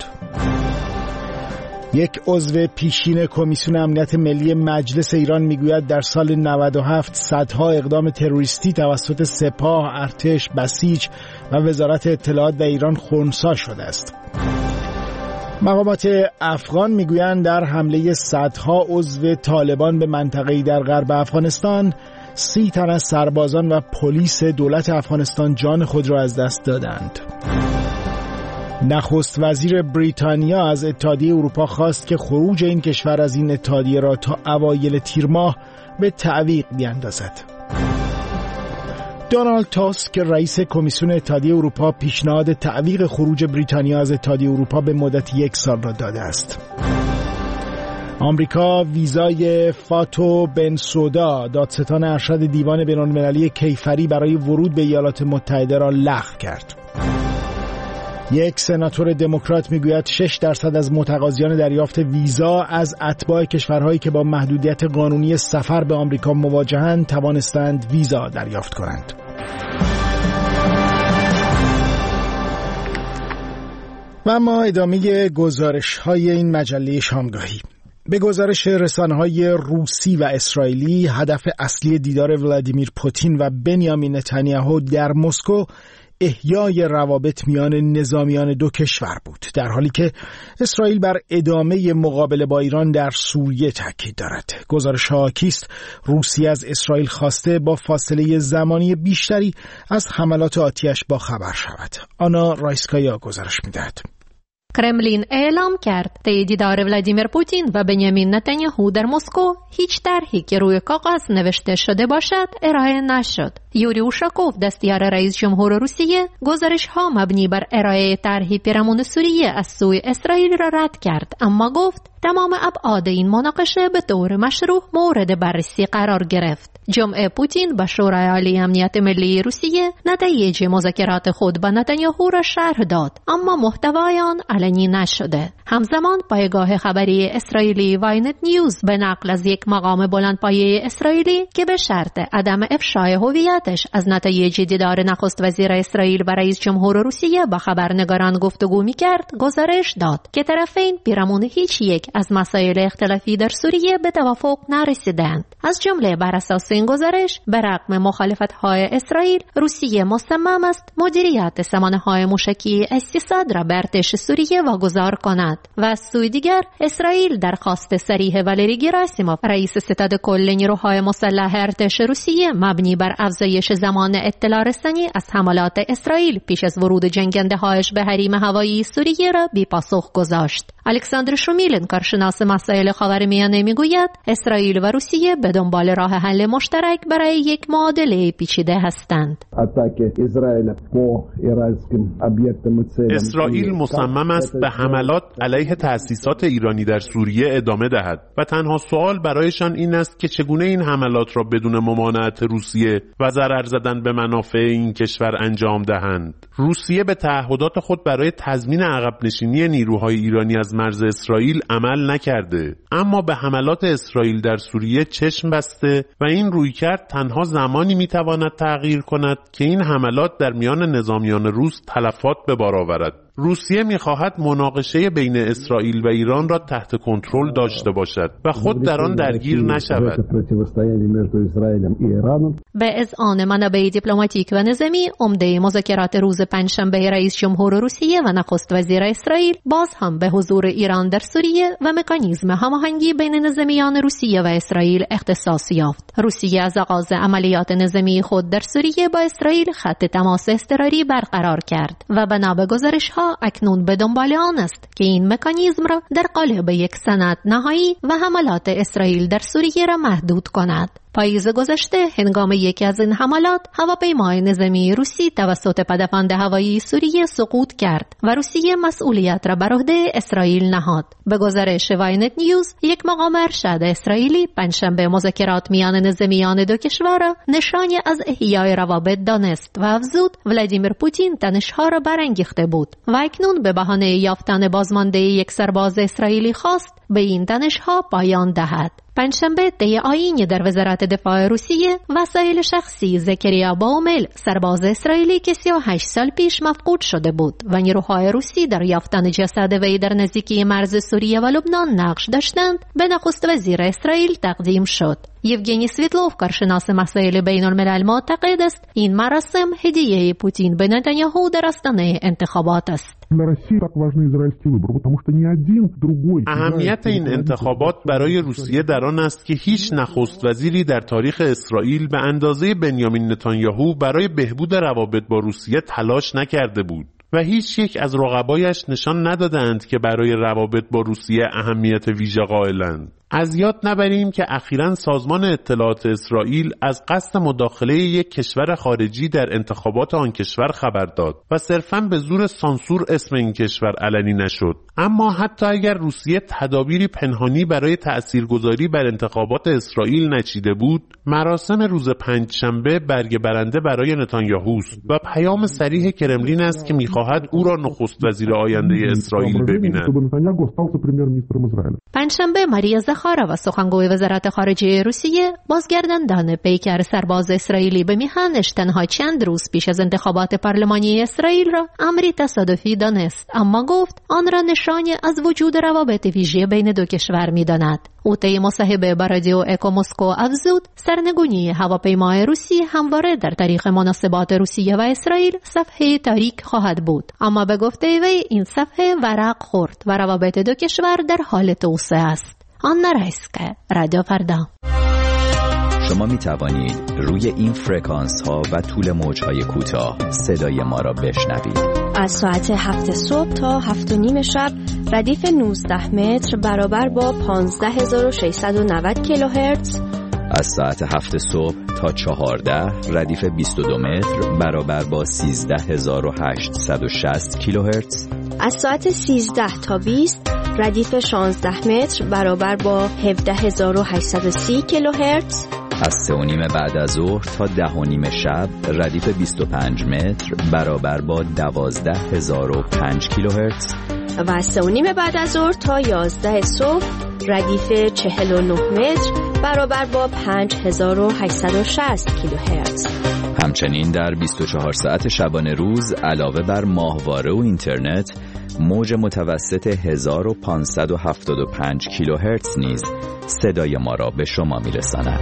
یک عضو پیشین کمیسیون امنیت ملی مجلس ایران میگوید در سال 97 صدها اقدام تروریستی توسط سپاه، ارتش، بسیج و وزارت اطلاعات در ایران خنثی شده است. مقامات افغان میگویند در حمله صدها عضو طالبان به منطقه‌ای در غرب افغانستان 30 تن از سربازان و پلیس دولت افغانستان جان خود را از دست دادند. نخست وزیر بریتانیا از اتحادیه اروپا خواست که خروج این کشور از این اتحادیه را تا اوایل تیر ماه به تعویق بیاندازد. دونالد تاسک رئیس کمیسیون اتحادیه اروپا پیشنهاد تعویق خروج بریتانیا از اتحادیه اروپا به مدت 1 سال را داده است. آمریکا ویزای فاتو بنسودا، دادستان ارشد دیوان بین‌المللی کیفری، برای ورود به ایالات متحده را لغو کرد. یک سناتور دموکرات میگوید 6% از متقاضیان دریافت ویزا از اتباع کشورهایی که با محدودیت قانونی سفر به آمریکا مواجهند توانستند ویزا دریافت کنند. و اما ادامه گزارش‌های این مجله شامگاهی. به گزارش رسانه‌های روسی و اسرائیلی، هدف اصلی دیدار ولادیمیر پوتین و بنیامین نتانیاهو در مسکو احیای روابط میان نظامیان دو کشور بود، در حالی که اسرائیل بر ادامه مقابله با ایران در سوریه تاکید دارد. گزارش حاکی است روسیه از اسرائیل خواسته با فاصله زمانی بیشتری از حملات آتیش با خبر شود. آنا رایسکایا گزارش می‌دهد. کرملین اعلام کرد طی دیدار ولادیمیر پوتین و بنیامین نتانیاهو در مسکو هیچ طرحی که روی کاغذ نوشته شده باشد ارائه نشد. یوری اوشاکوف، دستیار رئیس جمهور روسیه، گزارش‌ها مبنی بر ارائه طرحی پیرامون سوریه از سوی اسرائیل را رد کرد، اما گفت تمام ابعاد این مناقشه به طور مشروع مورد بررسی قرار گرفت. جمعه پوتین به شورای عالی امنیت ملی روسیه نتایج مذاکرات خود با نتانیاهو را شرح داد، اما محتوای آن علنی نشده. همزمان پایگاه خبری اسرائیلی واینت نیوز به نقل از یک مقام بلندپایه اسرائیلی که به شرط عدم افشای هویتش از نتایج دیدار نخست وزیر اسرائیل و رئیس جمهور روسیه با خبرنگاران گفتگو می‌کرد، گزارش داد که طرفین پیرامون هیچ یک از مسائل اختلافی در سوریه به توافق نرسیدند. از جمله بر اساس این گزارش، به رغم مخالفت‌های اسرائیل، روسیه مصمم است مدیریت سامانه‌های موشکی S-300 را به ارتش سوریه واگذار کند و از سوی دیگر اسرائیل درخواست صریح والری گراسیموف، رئیس ستاد کل نیروهای مسلح ارتش روسیه، مبنی بر افزایش زمان اطلاع رسانی از حملات اسرائیل پیش از ورود جنگنده‌هایش به حریم هوایی سوریه را بی پاسخ گذاشت. الکساندر شومیلن، کارشناس مسائل خاورمیانه، میگوید اسرائیل و روسیه به دنبال راه حل مشترک برای یک معادله پیچیده هستند. اسرائیل مصمم است به حملات علیه تأسیسات ایرانی در سوریه ادامه دهد و تنها سوال برایشان این است که چگونه این حملات را بدون ممانعت روسیه و ضرر زدن به منافع این کشور انجام دهند. روسیه به تعهدات خود برای تضمین عقب نشینی نیروهای ایرانی از مرز اسرائیل عمل نکرده، اما به حملات اسرائیل در سوریه چشم بسته و این رویکرد تنها زمانی میتواند تغییر کند که این حملات در میان نظامیان روس تلفات به بار آورد. روسیه می‌خواهد مناقشه بین اسرائیل و ایران را تحت کنترل داشته باشد و خود در آن درگیر نشود. به اذعان منابع دیپلماتیک و نظامی، عمده مذاکرات روز پنجشنبه رئیس جمهور روسیه و نخست وزیر اسرائیل باز هم به حضور ایران در سوریه و مکانیزم هماهنگی بین نظامیان روسیه و اسرائیل اختصاص یافت. روسیه از آغاز عملیات نظامی خود در سوریه با اسرائیل خط تماس اضطراری برقرار کرد و بنا به گزارش‌ها اکنون به دنبال آن است که این مکانیزم را در قالب یک سند نهایی و حملات اسرائیل در سوریه را محدود کند. پاییز گذشته هنگام یکی از این حملات هواپیمای نظامی روسی توسط پدافند هوایی سوریه سقوط کرد و روسیه مسئولیت را بر عهده اسرائیل نهاد. به گزارش واینت نیوز، یک مقام ارشد اسرائیلی پنجشنبه مذاکرات میان نظامیان دو کشور را نشانی از احیای روابط دانست و افزود ولادیمیر پوتین تنش‌ها را برانگیخته بود و اکنون به بهانه یافتن بازمانده یک سرباز اسرائیلی خواست به این تنش‌ها پایان دهد. پنجشنبه طی آیینی در وزارت دفاع روسیه وسایل شخصی زکریا باومل، سرباز اسرائیلی که 38 سال پیش مفقود شده بود و نیروهای روسی در یافتن جسد وی در نزدیکی مرز سوریه و لبنان نقش داشتند، به نخست وزیر اسرائیل تقدیم شد. یوگنی سویتلوف، کارشناس مسائل بین الملل، معتقد است این مراسم هدیه پوتین به نتانیاهو در آستانه انتخابات است. اهمیت این انتخابات برای روسیه در آن است که هیچ نخست وزیری در تاریخ اسرائیل به اندازه بنیامین نتانیاهو برای بهبود روابط با روسیه تلاش نکرده بود و هیچ یک از رقبایش نشان ندادند که برای روابط با روسیه اهمیت ویژه قائلند. از یاد نبریم که اخیراً سازمان اطلاعات اسرائیل از قصد مداخله یک کشور خارجی در انتخابات آن کشور خبر داد و صرفاً به زور سانسور اسم این کشور علنی نشد. اما حتی اگر روسیه تدابیری پنهانی برای تأثیرگذاری بر انتخابات اسرائیل نچیده بود، مراسم روز پنجشنبه برگ برنده برای نتانیاهوست و پیام صریح کرملین است که می‌خواهد او را نخست وزیر آینده اسرائیل ببیند. پنجشنبه ماریا زخارova، سخنگوی وزارت خارجه روسیه، بازگرداندن پیکر سرباز اسرائیلی به میهنش تنها چند روز پیش از انتخابات پارلمانی اسرائیل را امری تصادفی دانست، اما گفت آن را نشانی از وجود روابط ویژه بین دو کشور می‌داند. او طی مصاحبه با رادیو اکو مسکو افزود سرنگونی هواپیمای روسی همواره در تاریخ مناسبات روسیه و اسرائیل صفحه تاریک خواهد بود، اما به گفته وی این صفحه ورق خورد و روابط دو کشور در حال توسعه است. آنا رایسکه، رادیو فردا. شما می توانید روی این فرکانس ها و طول موج های کوتاه صدای ما را بشنوید. از ساعت 7 صبح تا 7:30 شب ردیف 19 متر برابر با 15690 کیلوهرتز. از ساعت 7 صبح تا 14 ردیف 22 متر برابر با 13860 کیلوهرتز. از ساعت 13 تا 20 ردیف 16 متر برابر با 17830 کیلوهرتز. از 3:30 بعد از ظهر تا 10:30 شب ردیف 25 متر برابر با 12005 کیلوهرتز. و از 3:30 بعد از ظهر تا 11 صبح ردیف 49 متر برابر با 5860 کیلوهرتز. همچنین در 24 ساعت شبانه روز علاوه بر ماهواره و اینترنت، موج متوسط 1575 کیلوهرتز نیز صدای ما را به شما میرساند.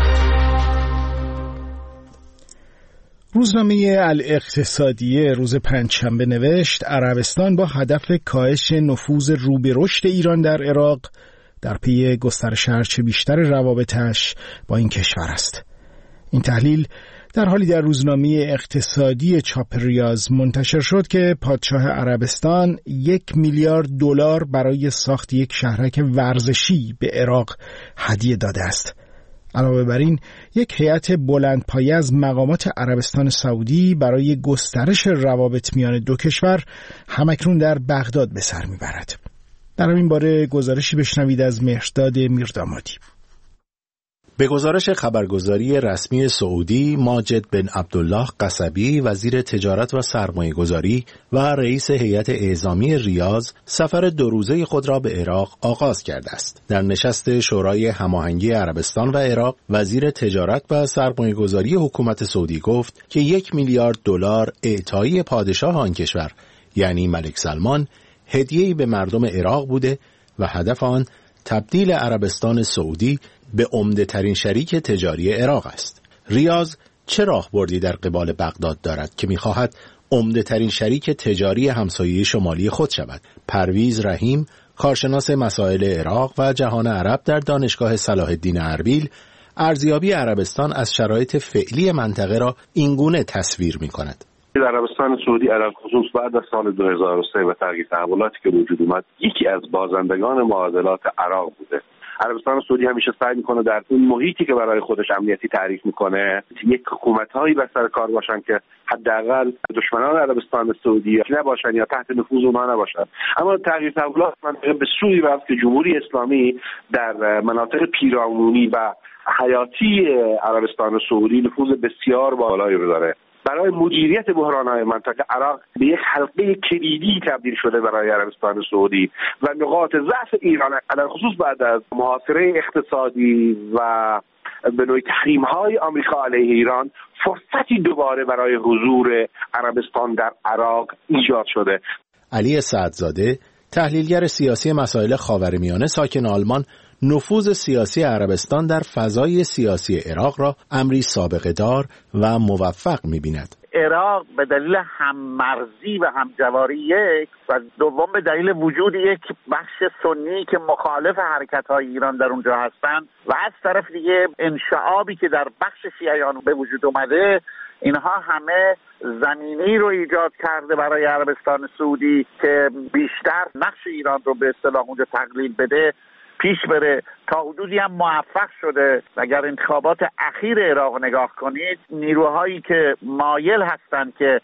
روزنامه الاقتصادیه روز پنجشنبه نوشت عربستان با هدف کاهش نفوذ رو به رشد ایران در عراق در پی گسترش هرچه بیشتر روابطش با این کشور است. این تحلیل در حالی در روزنامه اقتصادی چاپ ریاض منتشر شد که پادشاه عربستان 1 میلیارد دلار برای ساخت یک شهرک ورزشی به عراق هدیه داده است. علاوه بر این، یک هیئت بلندپایه از مقامات عربستان سعودی برای گسترش روابط میان دو کشور همکنون در بغداد به سر میبرد. در این باره گزارشی بشنوید از مهرداد میردامادی. به گزارش خبرگزاری رسمی سعودی، ماجد بن عبدالله قصبی، وزیر تجارت و سرمایه‌گذاری و رئیس هیئت اعزامی ریاض، سفر 2 روزه خود را به عراق آغاز کرده است. در نشست شورای هماهنگی عربستان و عراق، وزیر تجارت و سرمایه‌گذاری حکومت سعودی گفت که 1 میلیارد دلار اعطایی پادشاه آن کشور یعنی ملک سلمان، هدیه‌ای به مردم عراق بوده و هدف آن تبدیل عربستان سعودی به عمده‌ترین شریک تجاری عراق است. ریاض چه راهبردی در قبال بغداد دارد که می‌خواهد عمده‌ترین شریک تجاری همسایه شمالی خود شود؟ پرویز رحیم، کارشناس مسائل عراق و جهان عرب در دانشگاه صلاح الدین اربیل، ارزیابی عربستان از شرایط فعلی منطقه را اینگونه تصویر می‌کند. عربستان سعودی علل خصوص بعد از سال 2003 و تغییر تحولاتی که وجود اومد یکی از بازندگان معادلات عراق بوده. عربستان سعودی همیشه سعی میکنه در اون محیطی که برای خودش امنیتی تعریف میکنه یک حکومت‌هایی به سر کار باشن که حداقل دشمنان عربستان سعودی نباشن یا تحت نفوذ اونها نباشن. اما تغییر تحولات منطقه به سوی رفت که جمهوری اسلامی در مناطق پیرامونی و حیاتی عربستان سعودی نفوذ بسیار بالایی رو داره. برای مدیریت بحران‌های منطقه عراق به یک حلقه کلیدی تبدیل شده برای عربستان سعودی و نقاط ضعف ایران علل خصوص بعد از محاصره اقتصادی و به نوعی تحریم‌های آمریکا علیه ایران فرصتی دوباره برای حضور عربستان در عراق ایجاد شده. علی سعدزاده، تحلیلگر سیاسی مسائل خاورمیانه ساکن آلمان، نفوذ سیاسی عربستان در فضای سیاسی عراق را امری سابقه دار و موفق می‌بیند. عراق به دلیل هممرزی و همجواری یک و دوم به دلیل وجود یک بخش سنی که مخالف حرکت‌های ایران در اونجا هستند و از طرف دیگه انشعابی که در بخش شیعیان به وجود اومده، اینها همه زمینی رو ایجاد کرده برای عربستان سعودی که بیشتر نقش ایران رو به اصطلاح اونجا تقلیل بده، پیش بره. تا حدودی هم موفق شده. اگر انتخابات اخیر عراق نگاه کنید، نیروهایی که مایل هستند که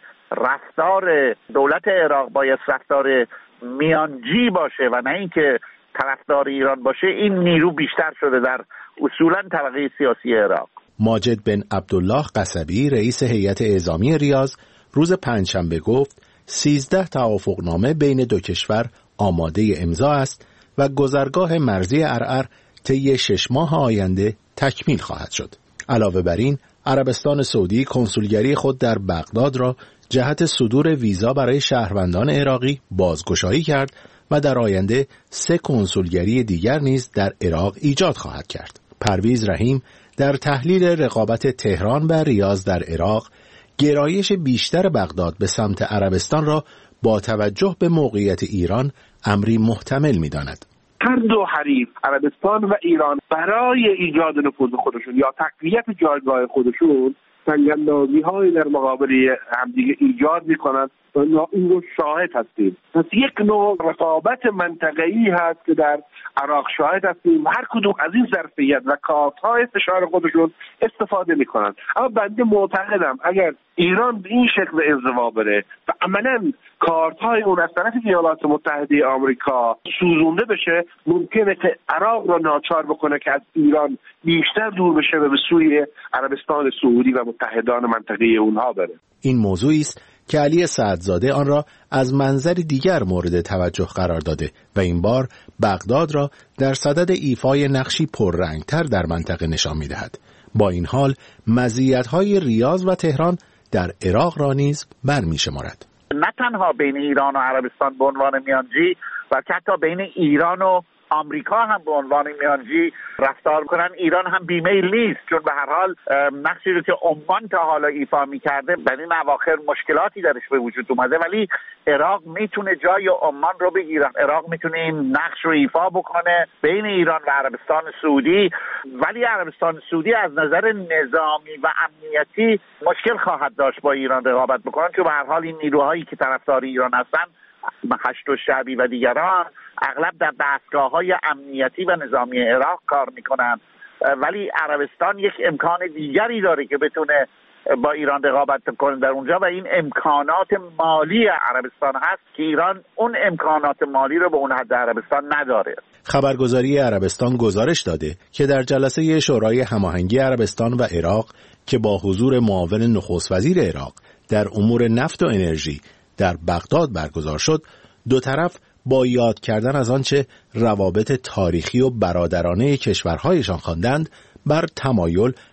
رفتار دولت عراق باید رفتار میانجی باشه و نه اینکه طرفدار ایران باشه، این نیرو بیشتر شده در اصولا طبقه سیاسی عراق. ماجد بن عبدالله قصبی، رئیس هیئت اعزامی ریاض، روز پنجشنبه گفت 13 توافقنامه بین دو کشور آماده امضا است و گذرگاه مرزی عرعر طی 6 ماه آینده تکمیل خواهد شد. علاوه بر این، عربستان سعودی کنسولگری خود در بغداد را جهت صدور ویزا برای شهروندان عراقی بازگشایی کرد و در آینده 3 کنسولگری دیگر نیز در عراق ایجاد خواهد کرد. پرویز رحیم در تحلیل رقابت تهران و ریاض در عراق، گرایش بیشتر بغداد به سمت عربستان را با توجه به موقعیت ایران امری محتمل می‌داند. هر دو حریف، عربستان و ایران، برای ایجاد نفوذ خودشون یا تقویت جایگاه خودشون سنگ‌اندازی‌های در مقابل همدیگه ایجاد می‌کنند و این رو شاهد هستیم. پس یک نوع رقابت منطقه‌ای هست که در عراق شاهد هستیم. هر کدوم از این ظرفیت و کارت‌های فشار خودشون استفاده می‌کنند. اما بنده معتقدم اگر ایران به این شکل انزوا بره و عملاً کارت‌های اون از طرف ایالات متحده آمریکا سوزونده بشه، ممکنه که عراق را ناچار بکنه که از ایران بیشتر دور بشه و به سوی عربستان سعودی و متحدان منطقه اونها بره. این موضوعی است که علی سعدزاده آن را از منظر دیگر مورد توجه قرار داده و این بار بغداد را در صدد ایفای نقشی پررنگتر در منطقه نشان می‌دهد. با این حال مزیت‌های ریاض و تهران در عراق را نیز برمی‌شمارد. نه تنها بین ایران و عربستان به عنوان میانجی و حتی بین ایران و آمریکا هم به عنوان میانجی رفتار کنن، ایران هم بیمیل نیست، چون به هر حال نقشی رو که عمان تا حالا ایفا می‌کرده در این اواخر مشکلاتی درش به وجود اومده، ولی عراق میتونه جای عمان رو بگیره. عراق میتونه این نقش رو ایفا بکنه بین ایران و عربستان سعودی، ولی عربستان سعودی از نظر نظامی و امنیتی مشکل خواهد داشت با ایران رقابت بکنن، چون به هر حال این نیروهایی که طرفدار ایران هستن، هشت و شعبی و دیگران، اغلب در دستگاه‌های امنیتی و نظامی عراق کار میکنن، ولی عربستان یک امکان دیگری داره که بتونه با ایران رقابت کنه در اونجا و این امکانات مالی عربستان هست که ایران اون امکانات مالی رو به اون حد عربستان نداره. خبرگزاری عربستان گزارش داده که در جلسه شورای هماهنگی عربستان و عراق که با حضور معاون نخست وزیر عراق در امور نفت و انرژی در بغداد برگزار شد، دو طرف با یاد کردن از آنچه روابط تاریخی و برادرانه کشورهایشان خواندند، بر تمایل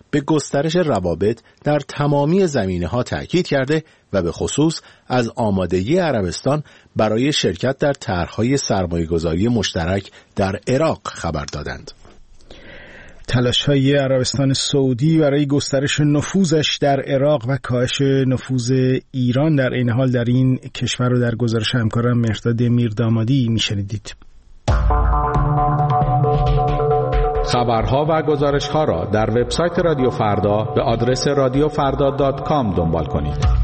به گسترش روابط در تمامی زمینه‌ها تأکید کرده و به خصوص از آمادگی عربستان برای شرکت در طرح‌های سرمایه‌گذاری مشترک در عراق خبر دادند. تلاش‌های عربستان سعودی برای گسترش نفوذش در عراق و کاهش نفوذ ایران در این حال در این کشور رو در گزارش همکارم مهرداد میردامادی میشنیدید. خبرها و گزارش‌ها را در وبسایت رادیو فردا به آدرس radiofarda.com دنبال کنید.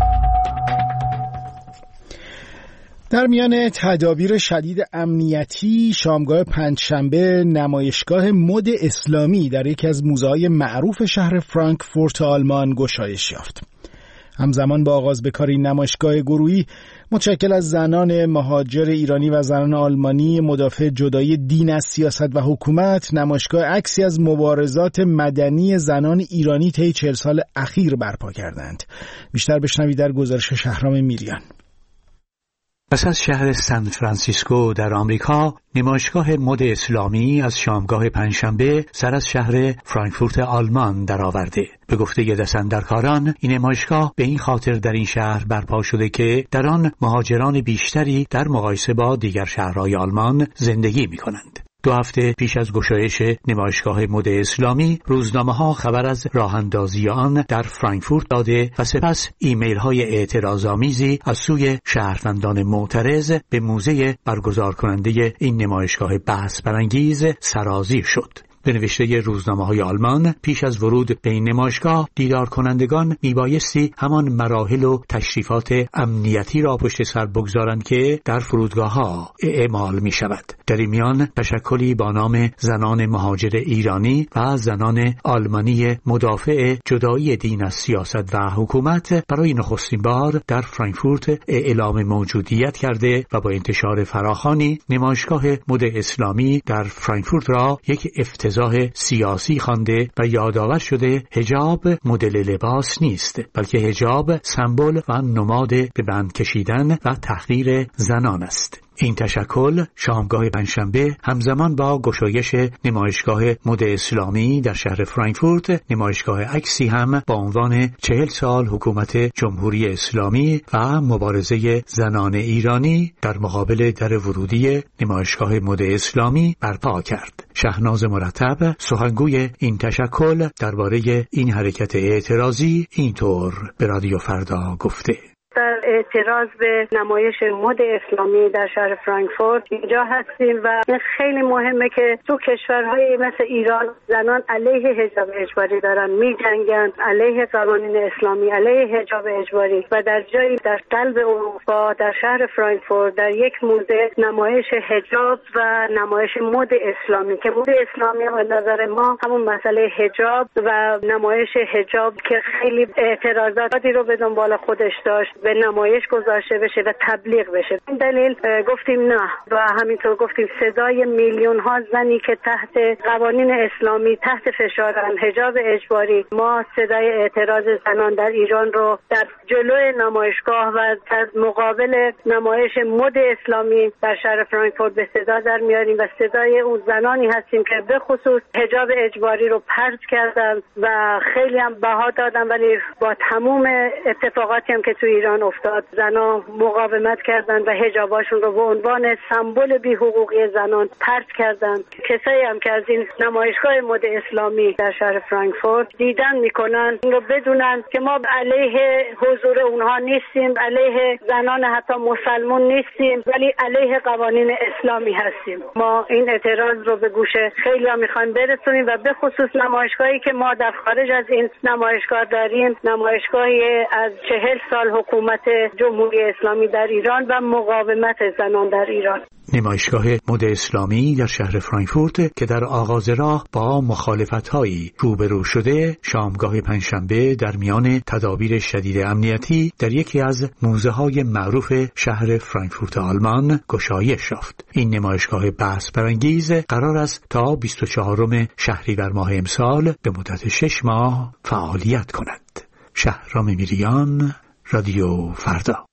در میان تدابیر شدید امنیتی، شامگاه پنجشنبه نمایشگاه مد اسلامی در یکی از موزه‌های معروف شهر فرانکفورت آلمان گشایش یافت. همزمان با آغاز به کار این نمایشگاه گروهی متشکل از زنان مهاجر ایرانی و زنان آلمانی مدافع جدایی دین از سیاست و حکومت، نمایشگاه عکسی از مبارزات مدنی زنان ایرانی طی 40 سال اخیر برپا کردند. بیشتر بشنوید در گزارش شهرام میریان. پس از شهر سان فرانسیسکو در آمریکا، نمایشگاه مد اسلامی از شامگاه پنجشنبه سر از شهر فرانکفورت آلمان درآورده. به گفته دستاندرکاران، این نمایشگاه به این خاطر در این شهر برپا شده که در آن مهاجران بیشتری در مقایسه با دیگر شهرهای آلمان زندگی می‌کنند. 2 هفته پیش از گشایش نمایشگاه مد اسلامی، روزنامه‌ها خبر از راه‌اندازی آن در فرانکفورت داده و سپس ایمیل‌های اعتراض‌آمیزی از سوی شهروندان معترض به موزه برگزار کننده این نمایشگاه بحث برانگیز سرازیر شد. به نوشته روزنامه‌های آلمان، پیش از ورود به این نمایشگاه دیدار کنندگان میبایستی همان مراحل و تشریفات امنیتی را پشت سر بگذارند که در فرودگاه‌ها اعمال می شود. در این میان تشکلی با نام زنان مهاجر ایرانی و زنان آلمانی مدافع جدایی دین از سیاست و حکومت برای نخستین بار در فرانکفورت اعلام موجودیت کرده و با انتشار فراخوانی نمایشگاه مد اسلامی در فرانکفورت را یک افتضاح سیاسی خوانده و یادآور شده حجاب مدل لباس نیست، بلکه حجاب سمبل و نماد به بند کشیدن و تحقیر زنان است. این تشکل شامگاه پنجشنبه همزمان با گشایش نمایشگاه مد اسلامی در شهر فرانکفورت، نمایشگاه عکسی هم با عنوان 40 سال حکومت جمهوری اسلامی و مبارزه زنان ایرانی در مقابل در ورودی نمایشگاه مد اسلامی برپا کرد. شهناز مرتب، سخنگوی این تشکل، درباره این حرکت اعتراضی اینطور به رادیو فردا گفته: در اعتراض به نمایش مد اسلامی در شهر فرانکفورت اینجا هستیم و این خیلی مهمه که تو کشورهای مثل ایران زنان علیه حجاب اجباری دارن می‌جنگن، علیه قوانین اسلامی، علیه حجاب اجباری و در جایی در قلب اروپا در شهر فرانکفورت در یک موزه نمایش حجاب و نمایش مد اسلامی که مد اسلامی به نظر ما همون مسئله حجاب و نمایش حجاب که خیلی اعتراضاتی رو به دنبال خودش داشت به نمایش گذاشته بشه و تبلیغ بشه. این دلیل گفتیم نه و همینطور گفتیم صدای میلیون ها زنی که تحت قوانین اسلامی تحت فشارن، حجاب اجباری، ما صدای اعتراض زنان در ایران رو در جلوی نمایشگاه و در مقابل نمایش مد اسلامی در شهر فرانکفورت به صدا در میاریم و صدای اون زنانی هستیم که به خصوص حجاب اجباری رو پرت کردن و خیلی هم بها دادن، ولی با تمام اتفاقاتی هم که تو ایران افتاد زنان مقاومت کردن و حجاباشون رو به عنوان سمبل بی‌حقوقی زنان پرت کردن. کسایی هم که از این نمایشگاه مد اسلامی در شهر فرانکفورت دیدن میکنن این رو بدونن که ما علیه حضور اونها نیستیم، علیه زنان حتی مسلمون نیستیم، ولی علیه قوانین اسلامی هستیم. ما این اعتراض رو به گوش خیلی ها میخوایم برسونیم و به خصوص نمایشگاهی که ما در خارج از این نمایشگاه داریم، نمایشگاهی از 40 سال حکومت جمهوری اسلامی در ایران و مقاومت زنان در ایران. نمایشگاه مد اسلامی در شهر فرانکفورت که در آغاز راه با مخالفت‌هایی روبرو شده، شامگاه پنجشنبه در میان تدابیر شدید امنیتی در یکی از موزه‌های معروف شهر فرانکفورت آلمان گشایش یافت. این نمایشگاه بحث برانگیز قرار است تا 24 شهریور ماه امسال به مدت 6 ماه فعالیت کند. شهرام میریان، رادیو فردا.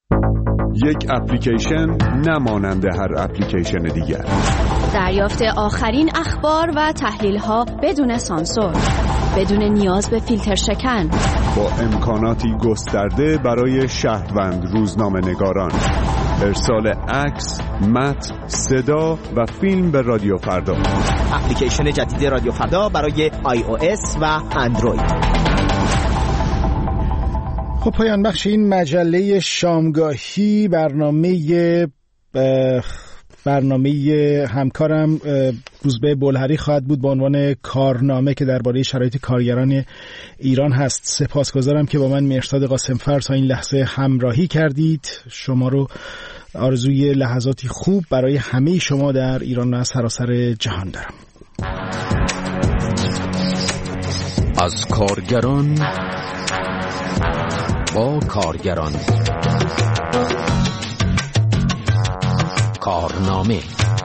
یک اپلیکیشن نمانند هر اپلیکیشن دیگر. دریافت آخرین اخبار و تحلیل‌ها بدون سانسور. بدون نیاز به فیلتر شکن، با امکاناتی گسترده برای شهروند روزنامه‌نگاران، ارسال عکس، متن، صدا و فیلم به رادیو فردا. اپلیکیشن جدید رادیو فردا برای iOS و اندروید. خب پایان بخش این مجله شامگاهی برنامه همکارم روزبه بلهری خواهد بود با عنوان کارنامه که درباره شرایط کارگران ایران هست. سپاسگزارم که با من مهرزاد قاسمفر تا این لحظه همراهی کردید. شما رو آرزوی لحظاتی خوب برای همه شما در ایران و سراسر جهان دارم. از کارگران با کارگران، کارنامه.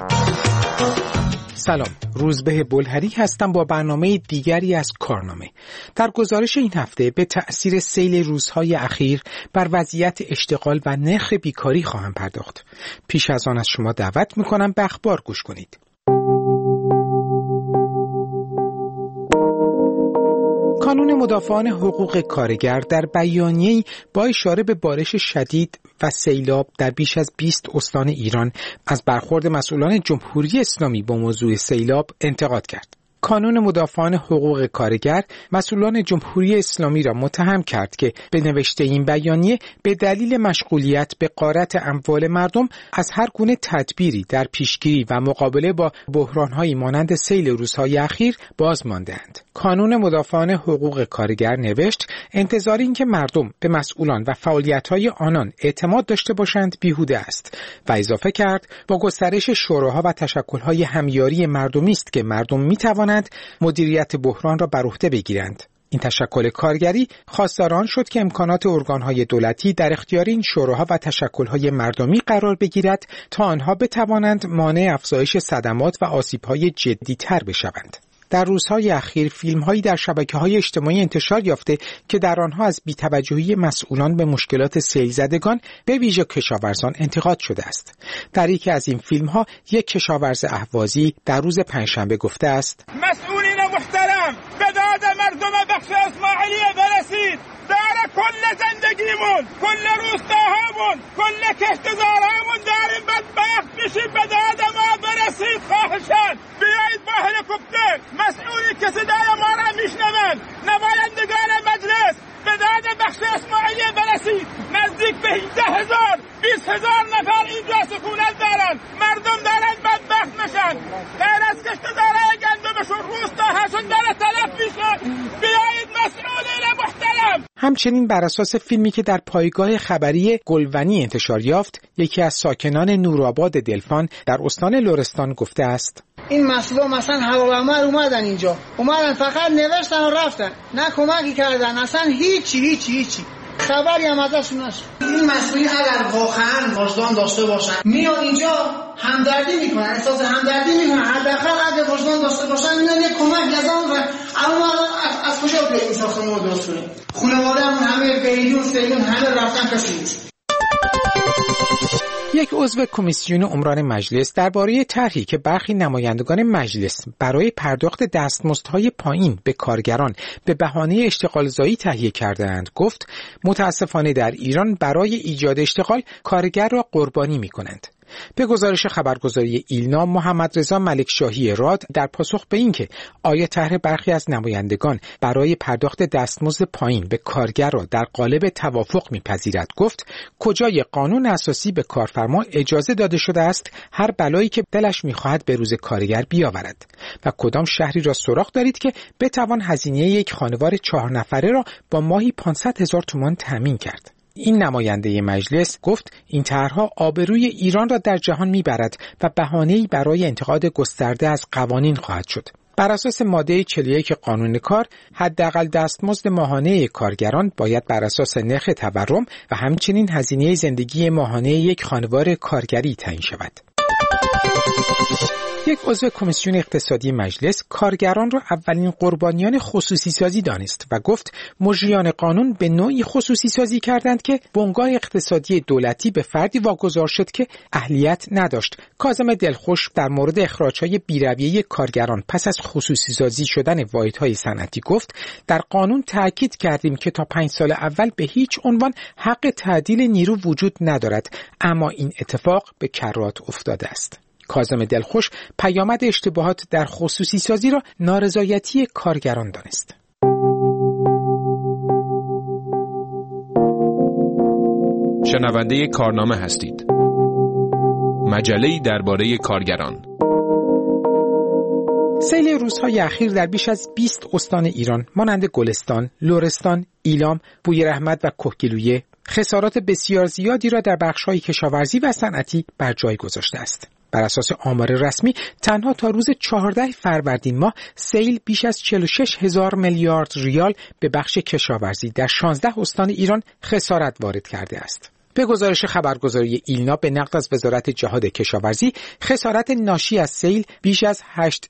سلام، روزبه بلهری هستم با برنامه دیگری از کارنامه. در گزارش این هفته به تأثیر سیل روزهای اخیر بر وضعیت اشتغال و نرخ بیکاری خواهم پرداخت. پیش از آن از شما دعوت میکنم به اخبار گوش کنید. کانون مدافعان حقوق کارگر در بیانیه‌ای با اشاره به بارش شدید و سیلاب در بیش از 20 استان ایران از برخورد مسئولان جمهوری اسلامی با موضوع سیلاب انتقاد کرد. کانون مدافعان حقوق کارگر مسئولان جمهوری اسلامی را متهم کرد که به نوشته این بیانیه به دلیل مشغولیت به غارت اموال مردم از هر گونه تدبیری در پیشگیری و مقابله با بحران‌هایی مانند سیل روزهای اخیر باز مانده‌اند. کانون مدافعان حقوق کارگر نوشت انتظار این که مردم به مسئولان و فعالیت‌های آنان اعتماد داشته باشند بیهوده است و اضافه کرد با گسترش شوراها و تشکل‌های همیاری مردمی است که مردم می‌توانند مدیریت بحران را بر عهده بگیرند. این تشکل کارگری خواستار آن شد که امکانات ارگان‌های دولتی در اختیار این شوراها و تشکل‌های مردمی قرار بگیرد تا آنها بتوانند مانع افزایش صدمات و آسیب‌های جدی‌تر بشوند. در روزهای اخیر فیلم‌هایی در شبکه‌های اجتماعی انتشار یافته که در آنها از بی‌توجهی مسئولان به مشکلات سیل زدگان به ویژه کشاورزان انتقاد شده است. در یکی از این فیلم‌ها یک کشاورز اهوازی در روز پنجشنبه گفته است: مسئولین محترم، به داد مردم بخش اسماعیلیه برسید. در کل زندگیمون، کل روستاهامون، کل کشتزارامون داریم بدبخت میشیم. به داد ما برسید خواهشان. بیایید با هلیکوپتر، مسئولی که صدای ما را میشنون، نمایندگان مجلس، به داد بخش اسماعیلیه برسید. نزدیک به 18,000 20,000 نفر اینجا سکونت دارن. مردم دارن بدبخت میشن. غیر از کشتزارای گندمشون روستاهاشون داره تلف میشه. بیایید مسئولین محترم. همچنین بر اساس فیلمی که در پایگاه خبری گلونی انتشار یافت، یکی از ساکنان نورآباد دلفان در استان لرستان گفته است: این مسئولا مثلا هواپیما اومدن اینجا، اومدن فقط نوشتن و رفتن، نه کمکی کردن، اصلا هیچی خبری هم ازشون نشد. این مسئولین اگر واقعا وجدان داشته باشن میان اینجا همدردی میکنن، احساس همدردی میکنن، حداقل اگه وجدان داشته باشن میان یک کمک لازم و اما از کجا بیایم ساختمون درست کنیم؟ خانواده‌مون همه بیرون سیرون همه رفتن، کسی نیست. یک عضو کمیسیون عمران مجلس درباره طرحی که برخی نمایندگان مجلس برای پرداخت دستمزدهای پایین به کارگران به بهانه اشتغالزایی تهیه کرده‌اند گفت متاسفانه در ایران برای ایجاد اشتغال کارگر را قربانی می‌کنند. به گزارش خبرگزاری ایلنا، محمد رضا ملکشاهی راد در پاسخ به این که آیا طرح برخی از نمایندگان برای پرداخت دستمزد پایین به کارگر را در قالب توافق میپذیرد گفت کجای قانون اساسی به کارفرما اجازه داده شده است هر بلایی که دلش میخواهد به روز کارگر بیاورد و کدام شهری را سراغ دارید که بتوان هزینه یک خانوار 4 نفره را با ماهی 500,000 تومان تامین کرد. این نماینده مجلس گفت این طرح‌ها آبروی ایران را در جهان میبرد و بهانه‌ای برای انتقاد گسترده از قوانین خواهد شد. بر اساس ماده 41 قانون کار، حداقل دستمزد ماهانه کارگران باید بر اساس نرخ تورم و همچنین هزینه زندگی ماهانه یک خانوار کارگری تعیین شود. یک عضو کمیسیون اقتصادی مجلس کارگران را اولین قربانیان خصوصی سازی دانست و گفت مجریان قانون به نوعی خصوصی سازی کردند که بنگاه اقتصادی دولتی به فردی واگذار شد که اهلیت نداشت. کاظم دلخوش در مورد اخراج‌های بی‌رویه کارگران پس از خصوصی سازی شدن واحدهای صنعتی گفت در قانون تاکید کردیم که تا 5 سال اول به هیچ عنوان حق تعدیل نیرو وجود ندارد، اما این اتفاق به کرات افتاده است. کاظم دلخوش پیامد اشتباهات در خصوصی سازی را نارضایتی کارگران دانست. شنونده کارنامه هستید. مجله‌ای درباره کارگران. سیل روزهای اخیر در بیش از 20 استان ایران مانند گلستان، لرستان، ایلام، بویراحمد و کهگیلویه خسارات بسیار زیادی را در بخش‌های کشاورزی و صنعتی بر جای گذاشته است. بر اساس آمار رسمی تنها تا روز 14 فروردین ماه سیل بیش از 46,000 میلیارد ریال به بخش کشاورزی در 16 استان ایران خسارت وارد کرده است. به گزارش خبرگزاری ایلنا به نقل از وزارت جهاد کشاورزی، خسارت ناشی از سیل بیش از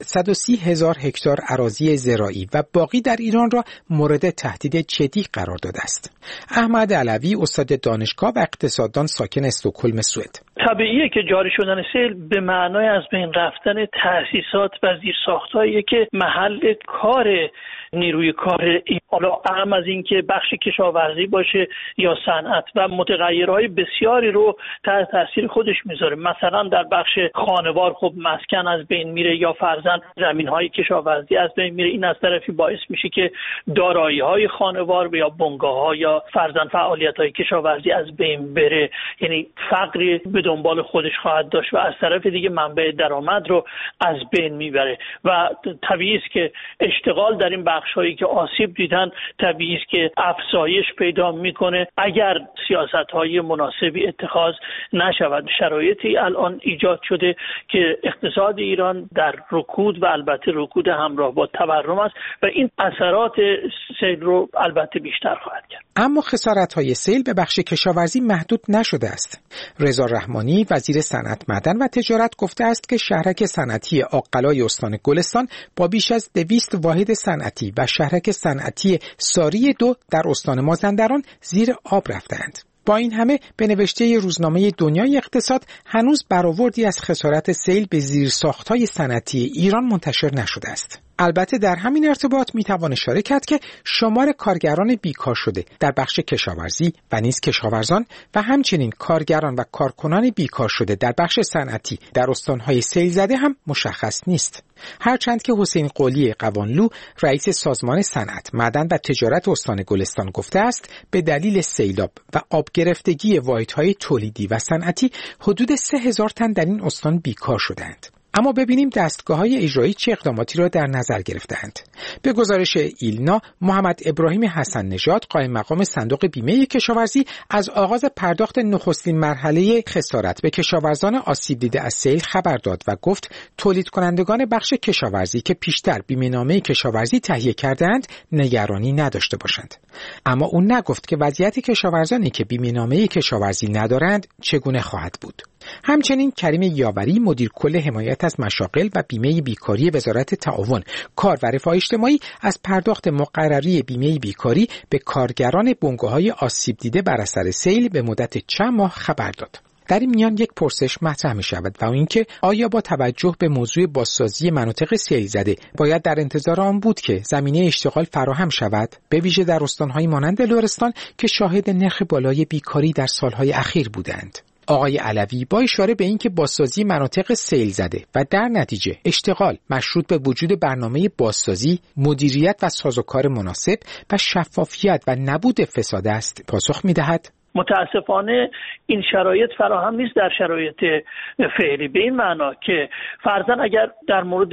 830,000 هکتار اراضی زراعی و باقی در ایران را مورد تهدید جدی قرار داده است. احمد علوی استاد دانشگاه و اقتصاددان ساکن استکهلم سوئد: طبیعیه که جاری شدن سیل به معنای از بین رفتن تأسیسات و زیرساخت‌هایی که محل کار نیروی کار حالا اهم از این که بخش کشاورزی باشه یا صنعت و متغیرهای بسیاری رو تحت تاثیر خودش میذاره. مثلا در بخش خانوار خب مسکن از بین میره یا فرضاً زمین‌های کشاورزی از بین میره. این از طرفی باعث میشه که دارایی‌های خانوار یا بنگاه‌ها یا فرضاً فعالیت‌های کشاورزی از بین بره، یعنی فقری به دنبال خودش خواهد داشت و از طرف دیگه منبع درآمد رو از بین میبره و طبیعی است که اشتغال در این بخش‌هایی که آسیب دیدن طبیعی است که افزایش پیدا میکنه اگر سیاست‌های مناسبی اتخاذ نشود. شرایطی الان ایجاد شده که اقتصاد ایران در رکود و البته رکود همراه با تورم است و این اثرات سیل رو البته بیشتر خواهد کرد. اما خسارت‌های سیل به بخش کشاورزی محدود نشده است. رضا رحمانی وزیر صنعت، معدن و تجارت گفته است که شهرک صنعتی آقلای استان گلستان با بیش از 200 واحد صنعتی و شهرک صنعتی ساری 2 در استان مازندران زیر آب رفتند. با این همه به نوشته روزنامه دنیای اقتصاد هنوز برآوردی از خسارت سیل به زیرساخت‌های صنعتی ایران منتشر نشده است. البته در همین ارتباط میتوان اشاره کرد که شمار کارگران بیکار شده در بخش کشاورزی و نیز کشاورزان و همچنین کارگران و کارکنان بیکار شده در بخش صنعتی در استانهای سیل زده هم مشخص نیست. هرچند که حسین قلی قوانلو رئیس سازمان صنعت، معدن و تجارت استان گلستان گفته است به دلیل سیلاب و آب گرفتگی واحدهای تولیدی و صنعتی حدود 3,000 تن در این استان بیکار شدند. اما ببینیم دستگاه‌های اجرایی چه اقداماتی را در نظر گرفتند. به گزارش ایلنا، محمد ابراهیم حسن نژاد قائم مقام صندوق بیمه کشاورزی از آغاز پرداخت نخستین مرحله خسارت به کشاورزان آسیب دیده از سیل خبر داد و گفت تولید کنندگان بخش کشاورزی که پیشتر بیمه‌نامه کشاورزی تهیه کردند نگرانی نداشته باشند. اما او نگفت که وضعیت کشاورزانی که بیمه‌نامه کشاورزی ندارند چگونه خواهد بود. همچنین کریم یاوری مدیر کل حمایت از مشاغل و بیمه بیکاری وزارت تعاون، کار و رفاه اجتماعی از پرداخت مقرری بیمه بیکاری به کارگران بنگاه‌های آسیب دیده بر اثر سیل به مدت چند ماه خبر داد. در این میان یک پرسش مطرح می شود و اینکه آیا با توجه به موضوع بازسازی مناطق سیل زده باید در انتظار آن بود که زمینه اشتغال فراهم شود، به ویژه در استان‌های مانند لرستان که شاهد نرخ بالای بیکاری در سالهای اخیر بودند. آقای علوی با اشاره به اینکه بازسازی مناطق سیل زده و در نتیجه اشتغال مشروط به وجود برنامه بازسازی، مدیریت و سازوکار مناسب و شفافیت و نبود فساد است، پاسخ می‌دهد متاسفانه این شرایط فراهم نیست در شرایط فعلی، به این معنا که فرضاً اگر در مورد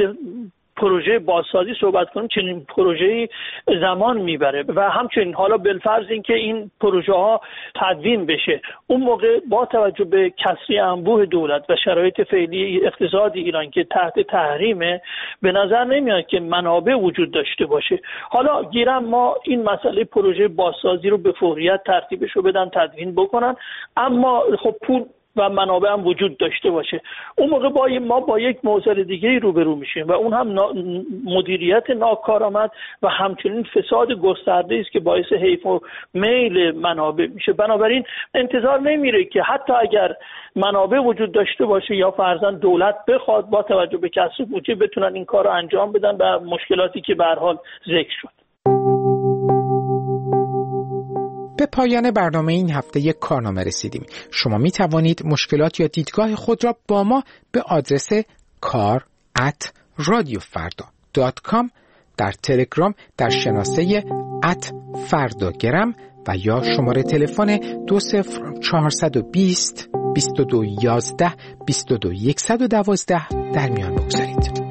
پروژه بازسازی صحبت کنیم چنین پروژه‌ای زمان میبره و همچنین حالا بالفرض این که این پروژه ها تدوین بشه، اون موقع با توجه به کسری انبوه دولت و شرایط فعلی اقتصاد ایران که تحت تحریمه به نظر نمیاد که منابع وجود داشته باشه. حالا گیرم ما این مسئله پروژه بازسازی رو به فوریت ترتیبش رو بدن تدوین بکنن، اما خب پول و منابع هم وجود داشته باشه. اون موقع ما با یک معضل دیگه روبرو میشیم و اون هم مدیریت ناکارآمد و همچنین فساد گسترده است که باعث حیف و میل منابع میشه. بنابراین انتظار نمیره که حتی اگر منابع وجود داشته باشه یا فرضاً دولت بخواد با توجه به کسب بودجه بتونن این کار رو انجام بدن و مشکلاتی که به هر حال ذکر شد. به پایان برنامه این هفته یک کارنامه رسیدیم. شما می توانید مشکلات یا دیدگاه خود را با ما به آدرس kar@radiofarda.com در تلگرام در شناسه @فرداگرم و یا شماره تلفن 20420 2211 22112 در میان بگذارید.